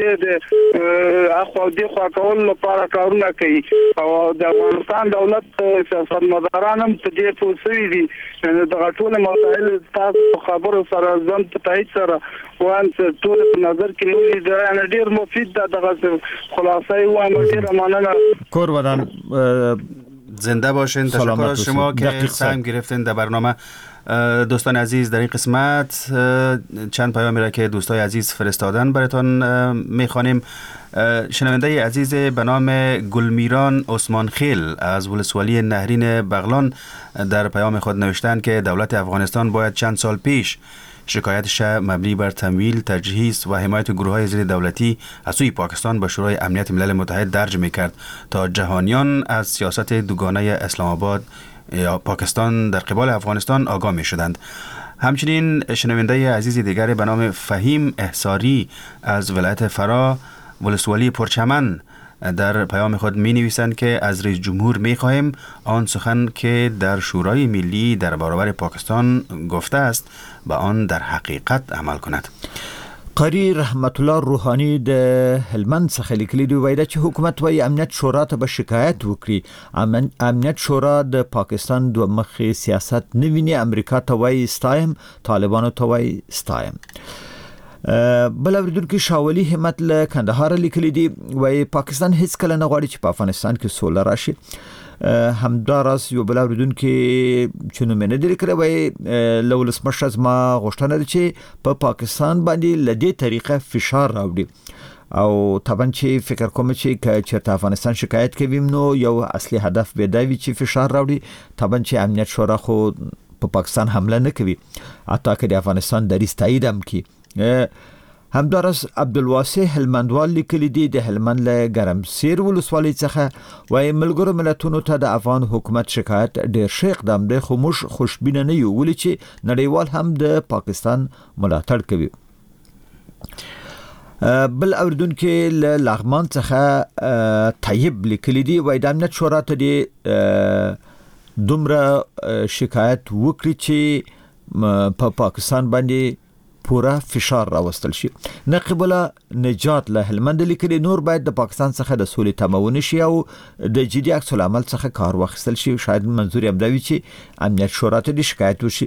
د اخو دې خو کول لپاره کارونه کوي او د افغانستان دولت سیاستمداران هم په دې پوسوي دي یعنی د ټول مسایل تاسو خبرو سره ځم په تایید سره وان ټول په نظر کې نیولې ده یعنی ډیر مفید ده دغه خلاصه وایم ډیر مننه کور ودان زنده باشین. تشکر از شما که سهم گرفتین در برنامه. دوستان عزیز در این قسمت چند پیامی را که دوستای عزیز فرستادن براتون میخوانیم. شنونده عزیز به نام گلمیران عثمان خیل از ولسوالی نهرین بغلان در پیام خود نوشتند که دولت افغانستان باید چند سال پیش شکایتش مبنی بر تمویل، تجهیز و حمایت گروه‌های ضد دولتی از سوی پاکستان به شورای امنیت ملل متحد درج می‌کرد تا جهانیان از سیاست دوگانه اسلام آباد یا پاکستان در قبال افغانستان آگاه می‌شدند. همچنین شنونده عزیز دیگر به نام فهیم احصاری از ولایت فرا ولسوالی پرچمن در پیام خود می نویسند که از رئیس جمهور می خواهیم آن سخن که در شورای ملی در برابر پاکستان گفته است به آن در حقیقت عمل کند. قاری رحمت الله روحانی د هلمند څخه لیکلي دی وایي چې حکومت وايي امنیت شورا ته به شکایت وکړي. امنیت شورا د پاکستان دوه مخي سیاست نه ویني. امریکا ته وايي ستایم، طالبانو ته وايي ستایم. بل اوریدونکو شاولی همت له کندهار لیکلي دی وایي پاکستان هیڅ کله نه غواړي چې په افغانستان کې سوله راشي. همداراز یو بل اوریدونکو چې نو منه دی کړی وایي لولس مشز ما غوښتنه ده چې په پاکستان باندې لدې طریقه فشار راوړي او طبعا چې فکر کوم چې چېرته افغانستان شکایت کوي نو یو اصلي هدف به دا وي چې فشار راوړي. طبعا چې امنیت شورا خو په پاکستان حمله نه کوي، حتی که د افغانستان دریځ تایید هم کوي. همدارس عبدالواسع هلمندوال لیکلی دی د هلمند له ګرمسیر ولسوالۍ څخه وایي ملګرو ملتونو ته د افغان حکومت شکایت ډیر ښه اقدام دی خو موږ خوشبینه نه یو ولې چې نړیوال هم د پاکستان ملاتړ کوي. بل اوریدونکو له لغمان څخه طیب لیکلی دی وایي د امنیت شورا ته دی دومره شکایت وکړي چې په پاکستان باندې پورا فشار راوستل شي. نقیب الله نجات له هلمند لیکلي نور باید د پاکستان څخه د سولې تمون شي او د جدي عکس العمل څخه کار واخیستل شي. شاید منظور هم دا وي چې امنیت شورا ته د شکایت وشي.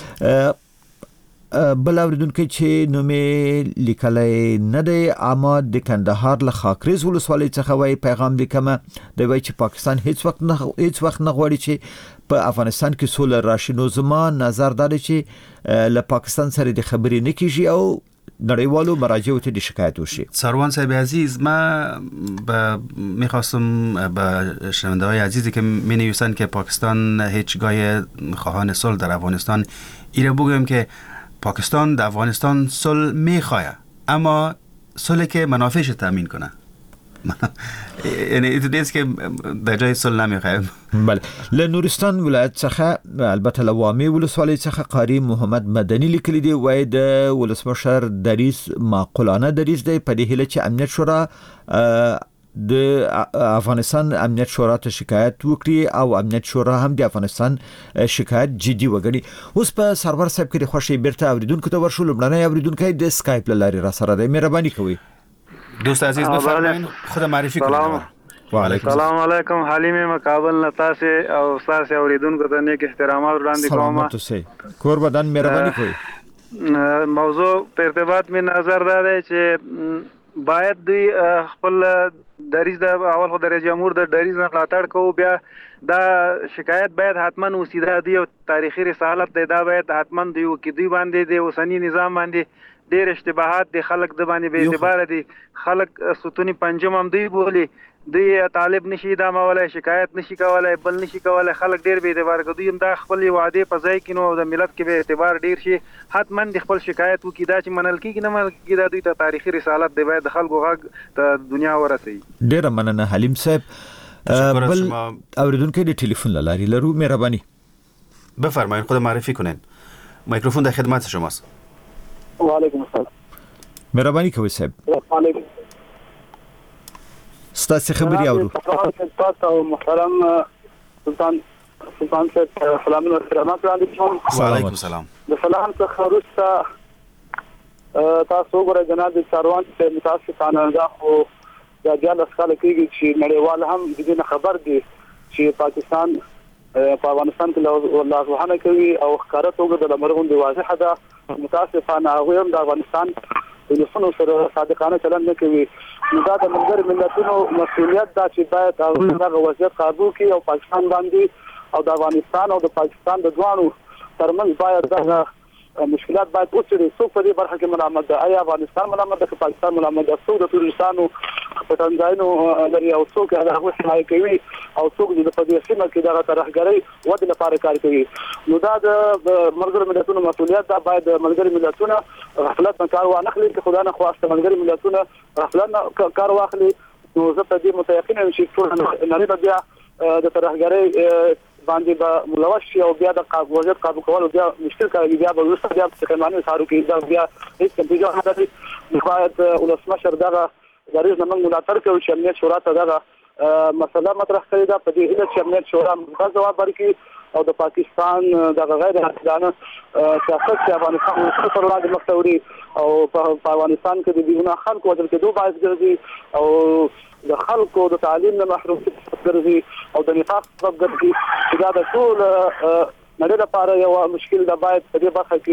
بل اوریدونکو چې نومې لیکلای نه دی اما د کندهار له خاکریز ولسوالۍ څخه وایي پیغام لیکمه دی وایي چې پاکستان هیڅ وخت نه غواړي چې په افغانستان کې سوله راشي. نو زما نظر دا دی چې له پاکستان سره د خبرې نه کیږي او نړیوالو مراجعو ته د شکایت وشي. سروان صاحب عزیز ما میخواستم به شنونده های عزیزی که می نویسند که پاکستان هیچگاه خواهان صلح در افغانستان ایره بگویم که پاکستان در افغانستان صلح میخواه اما صلح که منافعش تامین کنه یعنی ایتونیست که در جای صلح نمیخواه. بله لنورستان ولایت څخه البته لوامی ولسوالی څخه قاری محمد مدنی لیکلی دی وای د ولسمشر دریس معقولانه دریس دی په دې هله چې امنیت شورا د افغانستان امنیت شورا ته شکایت وکړي او امنیت شورا هم د افغانستان شکایت جدي وګڼي. اوس په سرور صاحب کې خوشي بیرته اوریدونکو ته ورشو. لمړنۍ اوریدونکو د اسکایپ لاري را سره دی. مهرباني کوئ دوست عزیز بفرمایید خود معرفی کنید. وعلیکم السلام علیکم. حلیم مقابل نتاسه او استاد اوریدونکو ته نیک احترامات وړاندې کوم. سلامت اوسئ. کور بدن مهرباني کوئ. موضوع په ارتباط می نظر دا دی چې باید دی خپل دریز د اول خو د رئیس جمهور د دریز نه ملاتړ کوو. بیا دا شکایت باید حتما وسیده دی او تاریخي رسالت دی دا باید حتما دی او کې دی باندې دی اوسنی نظام باندې ډېر اشتباهات دي. خلک د باندې به اعتبار دي. خلک ستونی پنجم هم دی بولی دوی طالب نشي دامولای، شکایت نشي کولای، بل نشي کولای، خلک ډیر به اعتبار کوي. دوی هم دا خپل وعده په ځای کې نو د ملت کې به اعتبار ډیر شي، حتما د خپل شکایت وکړي. دا چې منل کېږي نه منل کېږي، دا دوی ته تاریخي رسالت دی، باید د خلکو غږ ته دنیا ورسوي. ډیره مننه حلیم صاحب. بل اوریدونکو د ټلیفون لاري لرو، مهرباني بفرمایید، خود معرفی کنین. میکروفون در خدمت شماست. و علیکم السلام. مهرباني کوئ صاحب. علیکم. ستاسو خبري اورو. تاسو محترم سلطان صاحب سلامونه احترامات وړاندې کوم. وعلیکم السلام. د سلام څخه وروسته تاسو وګورئ جناب چاروان چې متاسفانه دا خو د جالس کال کېږي چې نړیوال هم د دې خبر دي چې پاکستان په افغانستان کې والله وهانه کوي او ښکارا توګه د مرغون دی واضحه ده. متاسفانه هغه هم د افغانستان د نسونو سره صادقانه چلند نه کوي. نو دا د ملګرو ملتونو مسؤلیت دا چې باید هغه دغه وضعیت قابو کړي او پاکستان باندې او د افغانستان او د پاکستان د دوانو ترمنځ باید دغه مشکلات باید اوسري. څوک په دې برخه کې ملامت ده؟ آیا افغانستان ملامت ده که پاکستان ملامت ده؟ څوک د ټولستانو په تنظیمونو لري او څوک هغه حمایت کوي او څوک د په دې سیمه کې دغه ترهګرۍ ودې لپاره کار کوي؟ نو دا د ملګرو ملتونو مسؤلیت ده. باید ملګرو ملتونه غفلت نه کار وانخلي، که خدای نه خواسته ملګرو ملتونه غفلت نه کار واخلي نو زه په دې متيقن یم چې ټول نړۍ بیا د ترهګرۍ باندې به ملوث شي او بیا د وضعیت قابو کول او بیا مشکل کوي. بیا به وروسته بیا په قانوني سارو کې دا بیا هیڅ نتیجه نه لري. باید ولسمشر دغه دریځ نه موږ ملاتړ کوو چې امنیت شورا ته دغه مسله مطرح کړې ده. په دې هیله چې امنیت شورا موږ ځواب ورکړي او د پاکستان دغه غیر عادلانه سیاست چې افغانستان پر وړاندې مخ ته وړي او په افغانستان کې د بیرونه خلکو وژل کېدو باعث ګرځي او د خلکو د تعلیم نه محروم ګرځي او د نفاق سبب ګرځي. دا د ټول نړۍ لپاره یو مشکل ده. باید په دې برخه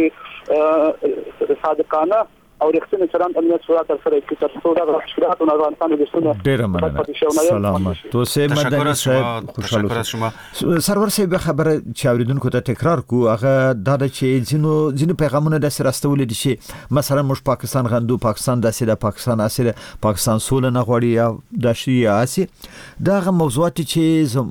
کې صادقانه او رښتینی چلند امنیت شورا تر سره کې تر څو د مشکلات او افغانستان د شنو ډیر مننه. سلامت تو سه مدني صاحب خوشاله سرور صاحب خبره چې اوریدونکو ته تکرار کو هغه دا چې ځینو پیغامونه د سرستول دي چې مثلا موږ پاکستان غندو، پاکستان د پاکستان اصله پاکستان سول نه غوړي یا د شیاسي دغه موضوعات چې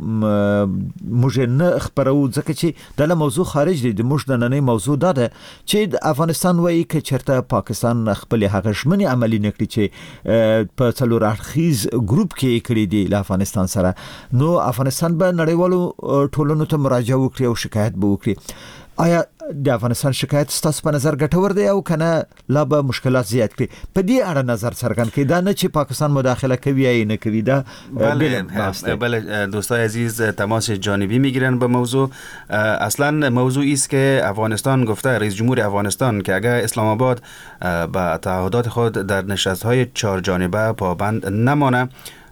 موږ نه خبرو ځکه چې د موضوع خارج دي. د موږ د نننۍ موضوع دا ده چې د افغانستان وایي چې چرته پاکستان خپل هغه ژمنې عملی نکړي چې په څلور اړخیز ګروپ کې کړی دی له افغانستان سره. نو افغانستان به نړیوالو ټولنو ته مراجعه وکړي او شکایت به وکړي. آیا د افغانستان شکایت ستاسو په نظر ګټور دی او کنه لا به مشکلات زیات کړي؟ په دې اړه نظر څرګند کړئ. دا نه چې پاکستان مداخله کوي یا نه کوي. دا بله دوستای عزیز تماس جانبی میگیرن به موضوع. اصلا موضوعی است که افغانستان گفته، رئیس جمهور افغانستان، که اگر اسلام آباد به تعهدات خود در نشست‌های 4 جانبه پابند نمانه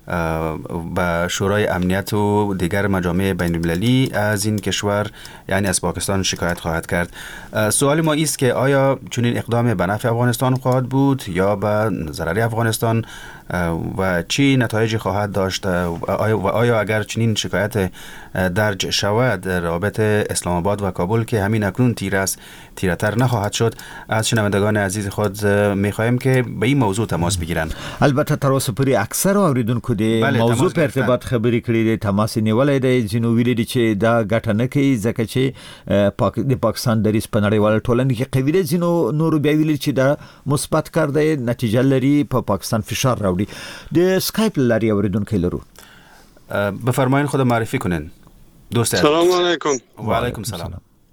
به شورای امنیت و دیگر مجامع بین المللی از این کشور یعنی از پاکستان شکایت خواهد کرد. سوال ما است که آیا چنین اقدام به نفع افغانستان خواهد بود یا به ضرر افغانستان و چی نتایجی خواهد داشت و آیا اگر چنین شکایت درج شود رابط اسلام آباد و کابل که همین اکنون تیره‌تر نخواهد شد؟ از شنوندگان عزیز خود می‌خواهیم که به این موضوع تماس بگیرن. البته تر اوسه پورې اکثر اوریدونکو د موضوع په ارتباط خبرې کړې دي، تماس نیولای دی، ځینو ویلي دي چې دا ګټه نه کوي ځکه چې د پاکستان دریځ په نړیواله ټولنه کې قوي دی. ځینو نور بیا ویلي چې دا مثبت کار دی، نتیجه لري، په پاکستان فشار راوړي. د سکایپ لري اوریدونکو لرو. بفرمایید خود معرفی کنین. دوست سلام علیکم. و علیکم سلام.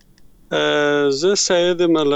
زه سید مل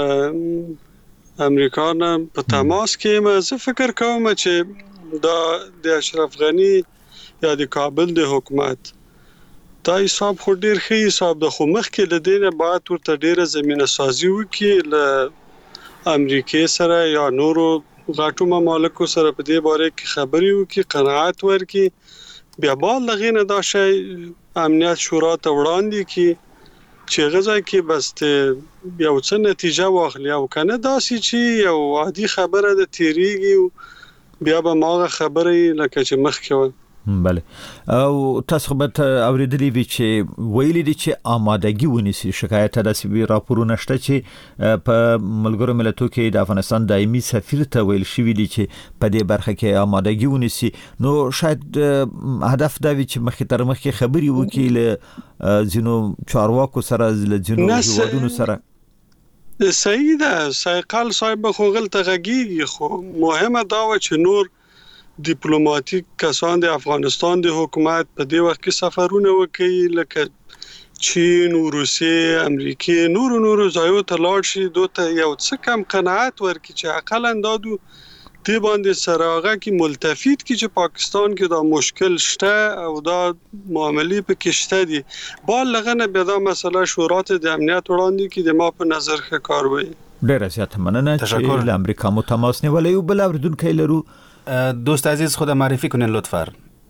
امریکا نه په تماس کې زه فکر کوم چې دا د اشرف غنی یا د کابل د حکومت دا حساب خو ډیر ښه حساب د خو مخ کې لدینه باید ورته ډیره زمينه سازي وکړي ل امریکای سره یا نورو غاټو ممالکو سره په دې باره کې خبري وکړي، قناعت ورکړي، بیا بال لغینه دا شی امنیت شورا ته وړاندې کی چې غزا کې بس یو څه نتیجه واخلي او کنه داسي چې یو عادي خبره د تیریږي بیا به ماغه خبرې لکه چې مخکې بله او تاسو به اوریدلی وی چې ویلي دي چې آمادګي ونیسي شکایت داسې راپورونه شته چې په ملګرو ملتونو کې د افغانستان دایمي سفیر ته ویل شوی دي چې په دې برخه کې آمادګي ونیسي نو شاید هدف دا وي چې مخکې تر مخکې خبري وکړي له ځینو چارواکو سره له ځینو هیوادونو سره صحیح ده سایقال صاحب خو غلطه غږیږي خو مهمه دا و چې نور ډیپلوماټیک کسان د افغانستان د حکومت په دې وخت کې سفرونه وکړي لکه چین او روسیه امریکا نور ځایو ته لاړ شي دوته یو څه کم قناعت ورکړي چې اقلا اندادو دې باندې سراغه کې ملتفت کې چې پاکستان کې دا مشکل شته او دا معاملې په کې شته دي بال لغنه به دا مسله شورات د امنیت وړاندې کې د ما په نظر ښه کار وي ډیره زیاته مننه چې له امریکا مو تماس نیولې او بل اوریدونکو لرو دوست عزیز خود معرفی کنین لطفا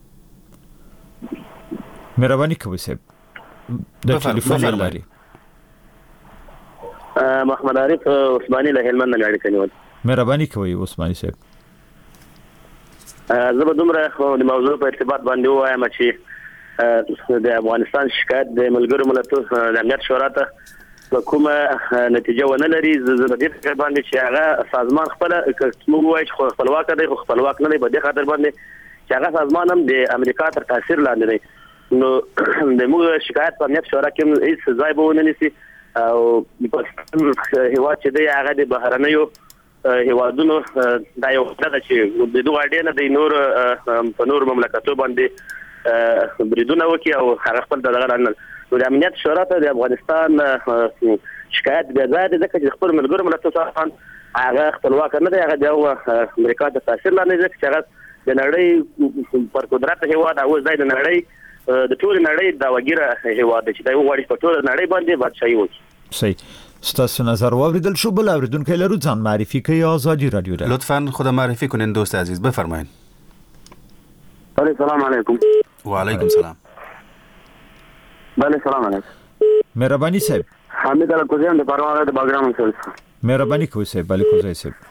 مهربانی کوي صاحب د ټلیفون لاري محمد عارف عثماني له هلمند نه اړیکه نیول مهربانی کوي عثماني صاحب زه به دومره د موضوع په ارتباط باندې وایم چې د افغانستان شکایت د ملګرو ملتونو د امنیت شورا ته کومه نتیجه ونه لري زه د دې فکر باندې چې هغه سازمان خپل موږ وایو چې خپلواک دی خو خپلواک نه دی په دې خاطر باندې چې هغه سازمان هم د امریکا تر تاثیر لاندې دی نو د موږ شکایت په امنیت شورا کې هیڅ ځای به ونه نیسي او پاکستان هیواد چې دی هغه د بهرنیو هیوادونو دا یو څه ده چې د دوه اړین د نور په نور مملکتو باندې بریدونه وکي او هغه خپل دغه نو د امنیت شورا ته د افغانستان شکایت بیا ځای ده چې خپل ملګرو ملتونو سره هغه خپلواک نه دی هغه د امریکا د تاثیر لاندې دی چې هغه د نړۍ پر قدرت هیواد او ځای د نړۍ د ټول نړۍ دا وګیره هیواد چې دا وغواړي په ټول نړۍ باندې بادشاہي وکړي صحیح ستاسو نظر واوریدل شو بل اوریدونکو لرو ځان معرفي کوي آزادی رادیو ده لطفا خود معرفی کنین دوست عزیز بفرمایید سلام علیکم و علیکم سلام بله سلام علیکم مهربانی صاحب حمید الکوزیان د پروانه د باګرام سره مهربانی کوي صاحب بله کوزی صاحب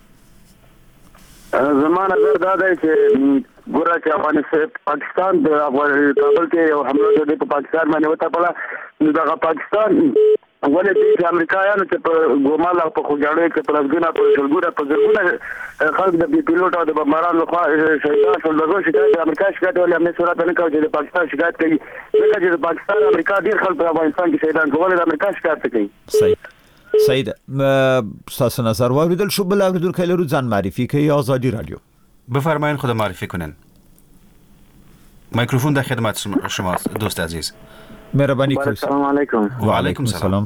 زمانه نظر دا دی چې ګوره چې افغانستان پاکستان د کابل کې یو حمله د پاکستان باندې وته په نو دا پاکستان ولې د امریکایانو چې په ګومال او په خوګاړو کې په لږونه په شلګونه په زرګونه خلک د پیلوټ او د بمباران لخوا شهیدان شول دغه شکایت د امریکا شکایت ولې امنیت شورا ته نه کوي چې د پاکستان شکایت کوي ځکه چې د پاکستان امریکا ډیر خلک په افغانستان کې شهیدان کول د امریکا شکایت کوي صحیح تاسو نظر واوریدل شو بل اوریدونکو لرو ځان معرفي کوي آزادی رادیو بفرمایید خود معرفی کنین میکروفون در خدمت شماست دوست عزیز مهربانی کنید سلام علیکم و علیکم سلام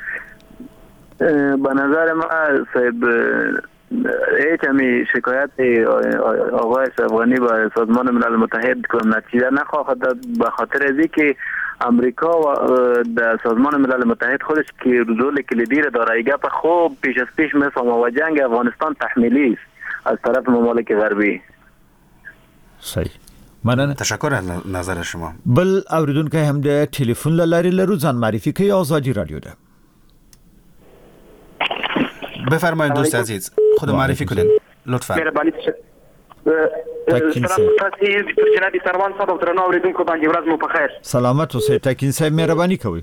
به نظر ما صاحب همی شکایت آقای افغانی با سازمان ملل متحد کنم نتیجه نخواهد داد به خاطر از اینکه امریکا و در سازمان ملل متحد خودش که رول کلیدی را داره ایگه خوب پیش از پیش میفهمه و جنگ افغانستان تحمیلی است از طرف ممالک غربی صحیح مننه تشکر از نظر شما بل اوریدونکو هم د ټلیفون لاري لرو ځان معرفي کوي آزادی رادیو ده بفرمایید دوست عزیز خود معرفی کنین لطفا مهربانی جناب سروان صاحب درنو اوریدونکو باندې ورځ مو په خیر سلامت اوسئ تکین صاحب مهرباني کوي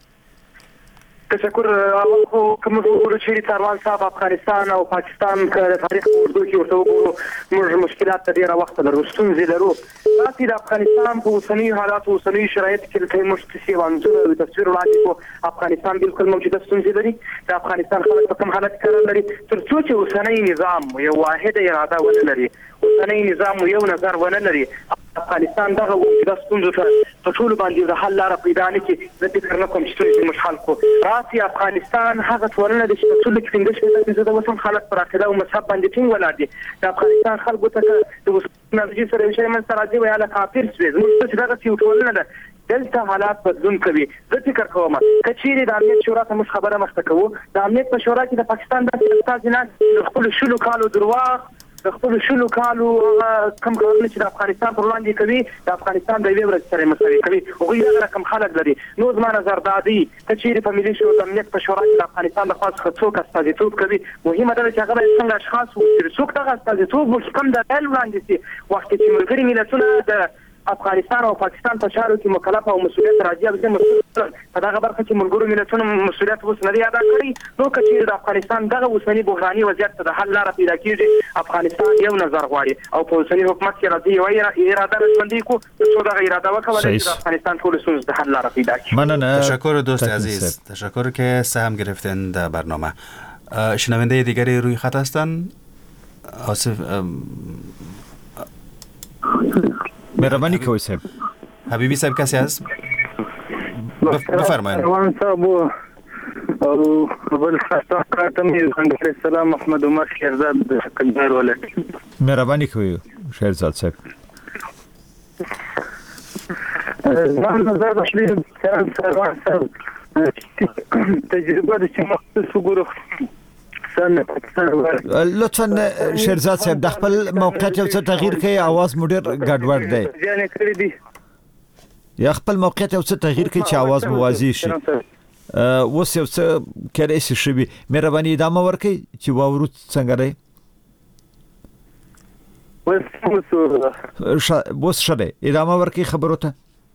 تشکر اول خو کوم وګورو چې سروان صاحب افغانستان او پاکستان کې تاریخ اردو کې ورته وګورو موږ مشکلات ډیره وخت لرو ستونزې لرو تاسو د افغانستان په اوسنی حالات او اوسنی شرایط کې ته مشتسي وانځو تصویر وړاندې کو افغانستان بالکل موجوده ستونزې لري د افغانستان خلک په کوم حالت کې لري تر څو چې اوسنی نظام یو واحد اراده ونه لري اوسنی نظام یو نظر ونه لري افغانستان دغه وګړو د ستونزو په ټول باندې د حل لاره پیدا نه کړي زه فکر نه کوم چې ستونزې مشحل کو راسي افغانستان هغه ټولنه د چې ټول کې څنګه چې د وسم خلک پر عقیده او مذهب باندې ټینګ ولاړ دي د افغانستان خلکو ته د نړۍ سره شي من سره دی ویاله کافر شوي موږ چې دغه یو ټولنه ده دلته حالات بدلون کوي زه فکر کوم کچېری د امنیت شورا ته مخ خبره مخته کوو د امنیت په شورا کې د پاکستان د استازینان خپل شلو کالو درواغ د خپل شلو کالو کم کارونه چې د افغانستان پر وړاندې کوي د افغانستان د یوې ورځې سره مساوي کوي هغوی هغه رقم خلک لري. نو زما نظر دا دی که چیرې په ملي شورا د امنیت په شورا کې د افغانستان د خوا څخه څوک استازیتوب کوي مهمه ده چې هغه باید څنګه اشخاص وي څوک دغه استازیتوب وکړي کوم د دلیل وړاندې شي وخت چې ملګري ملتونه د افغانستان او پاکستان په چارو کې مکلف او مسؤلیت راځي او مسؤل په دغه برخه کې ملګرو ملتونو مسؤلیت اوس نه دی ادا کړی. نو که چیرې د افغانستان دغه اوسنی بحراني وضعیت ته د حل لاره پیدا کیږي افغانستان یو نظر غواړي او په اوسنی حکومت کې راځي یو اراده رسمندي کو څو دغه اراده وکولای چې د افغانستان ټول ستونزې د حل لاره پیدا کړي. ممنون. تشکر دوست عزیز، تشکر که سهم گرفتن در برنامه. شنونده دیگری روی خط هستند. آصف مهربانی کوی صاحب. حبیبی صاحب کسی هست؟ بفرمایید. روان صاحب او بل خاصه کارتم یې سلام محمد عمر شهرزاد د کندهار ولایت. مهربانی کوی شهرزاد صاحب. زمان نظر داشلی روان صاحب تجربه چې مختص وګورو لطفا شهرزاد صاحب د خپل موقعیت یو څه تغییر کړئ، आवाज مو ډېر ګډوډ دی. یا خپل موقعیت یو څه تغییر کړئ چې आवाज مو واضح شي. اوس یو څه کېدای شي شوي. مهرباني ادامه ورکړئ چې واورو څنګه دی. اوس ښه دی، ادامه ورکړئ خبرو ته.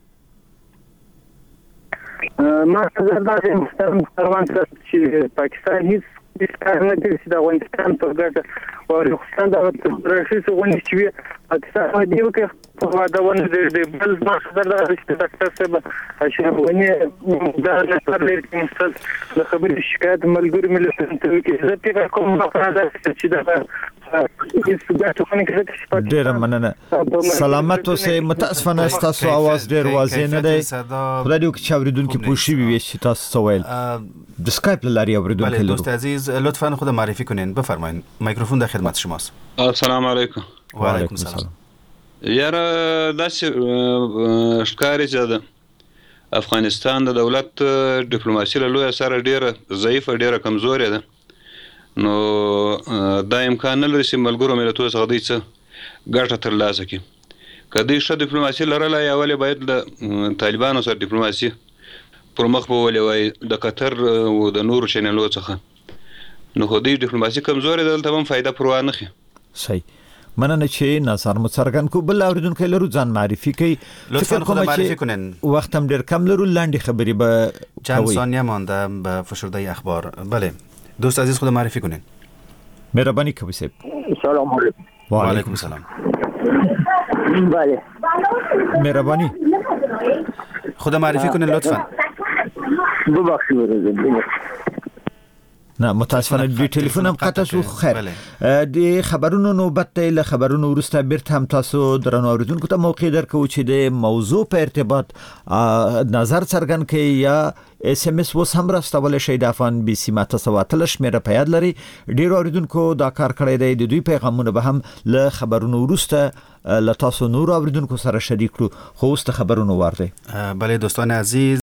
ما څه دا چې روان صاحب چې پاکستان هیڅ نه کوي چې د افغانستان په ګټه او افغانستان د راشي څنګه چې پاکستان دی وکړي په واده ونه د بل مقصد دا چې ډاکټر صاحب اشرفغني دا نه پرلې کې د خبرې شکایت ملګری ملتونو ته کې زه پیغام کوم دا چې دا ډېر مننه. سلامت اوسئ. متاسفانه تاسو आवाज ډېر واضح نه دی. خدای دې وکړي چې اوریدونکو پوه شي وي چې تاسو څه ویل. د اسکایپ له لارې اوریدونکو بله دوست عزیز لطفا خود معرفی کنین. بفرمایید میکروفون در خدمت شماست. السلام علیکم. و علیکم السلام. یاره داسې ښکاري چې د افغانستان د دولت ډیپلوماسي له لویه سره ډېره ضعیفه ډېره کمزورې ده. نو دا امکان نه لري چې ملګرو ملتونو څخه دوی څه ګټه ترلاسه کړي. که دوی ښه ډیپلوماسي لرلی اول باید له طالبانو سره ډیپلوماسي پر مخ بولې وای د قطر او د نورو چینلو څخه. نو خو دوی ډیپلوماسي کمزورې ده، دلته هم فایده پروا نه خي. صحیح. مننه چې نظر مو څرګند کو. بل اوریدونکو لرو ځان معرفي کوي. لطفا خود معرفی کنین. وقت هم ډېر کم لرو، لاندې خبرې به چند ثانیه مانده به فشرده اخبار. بله دوست عزیز خود معرفی کنین. مهربانی کوي صاحب. سلام علیکم. و علیکم السلام. بله مهربانی خود معرفی کنین لطفا. ببخشید. نه متاسفانه د ټلیفون هم قطع شو. خیر د خبرونو نوبت ته له خبرونو وروسته بیرته هم تاسو درنو اوریدونکو ته موقع درکو چې د موضوع په ارتباط نظر څرګند کړي یا اس ام اس وس هم راستول شي. د افغان بي سي ماته سواتل شمیره په یاد لري. ډیر اوریدونکو دا کار کړی دی. د دوی پیغامونه به هم له خبرونو وروسته له تاسو نور اوریدونکو سره شریک کړو. خو اوس ته خبرونو ورته. بله دوستان عزیز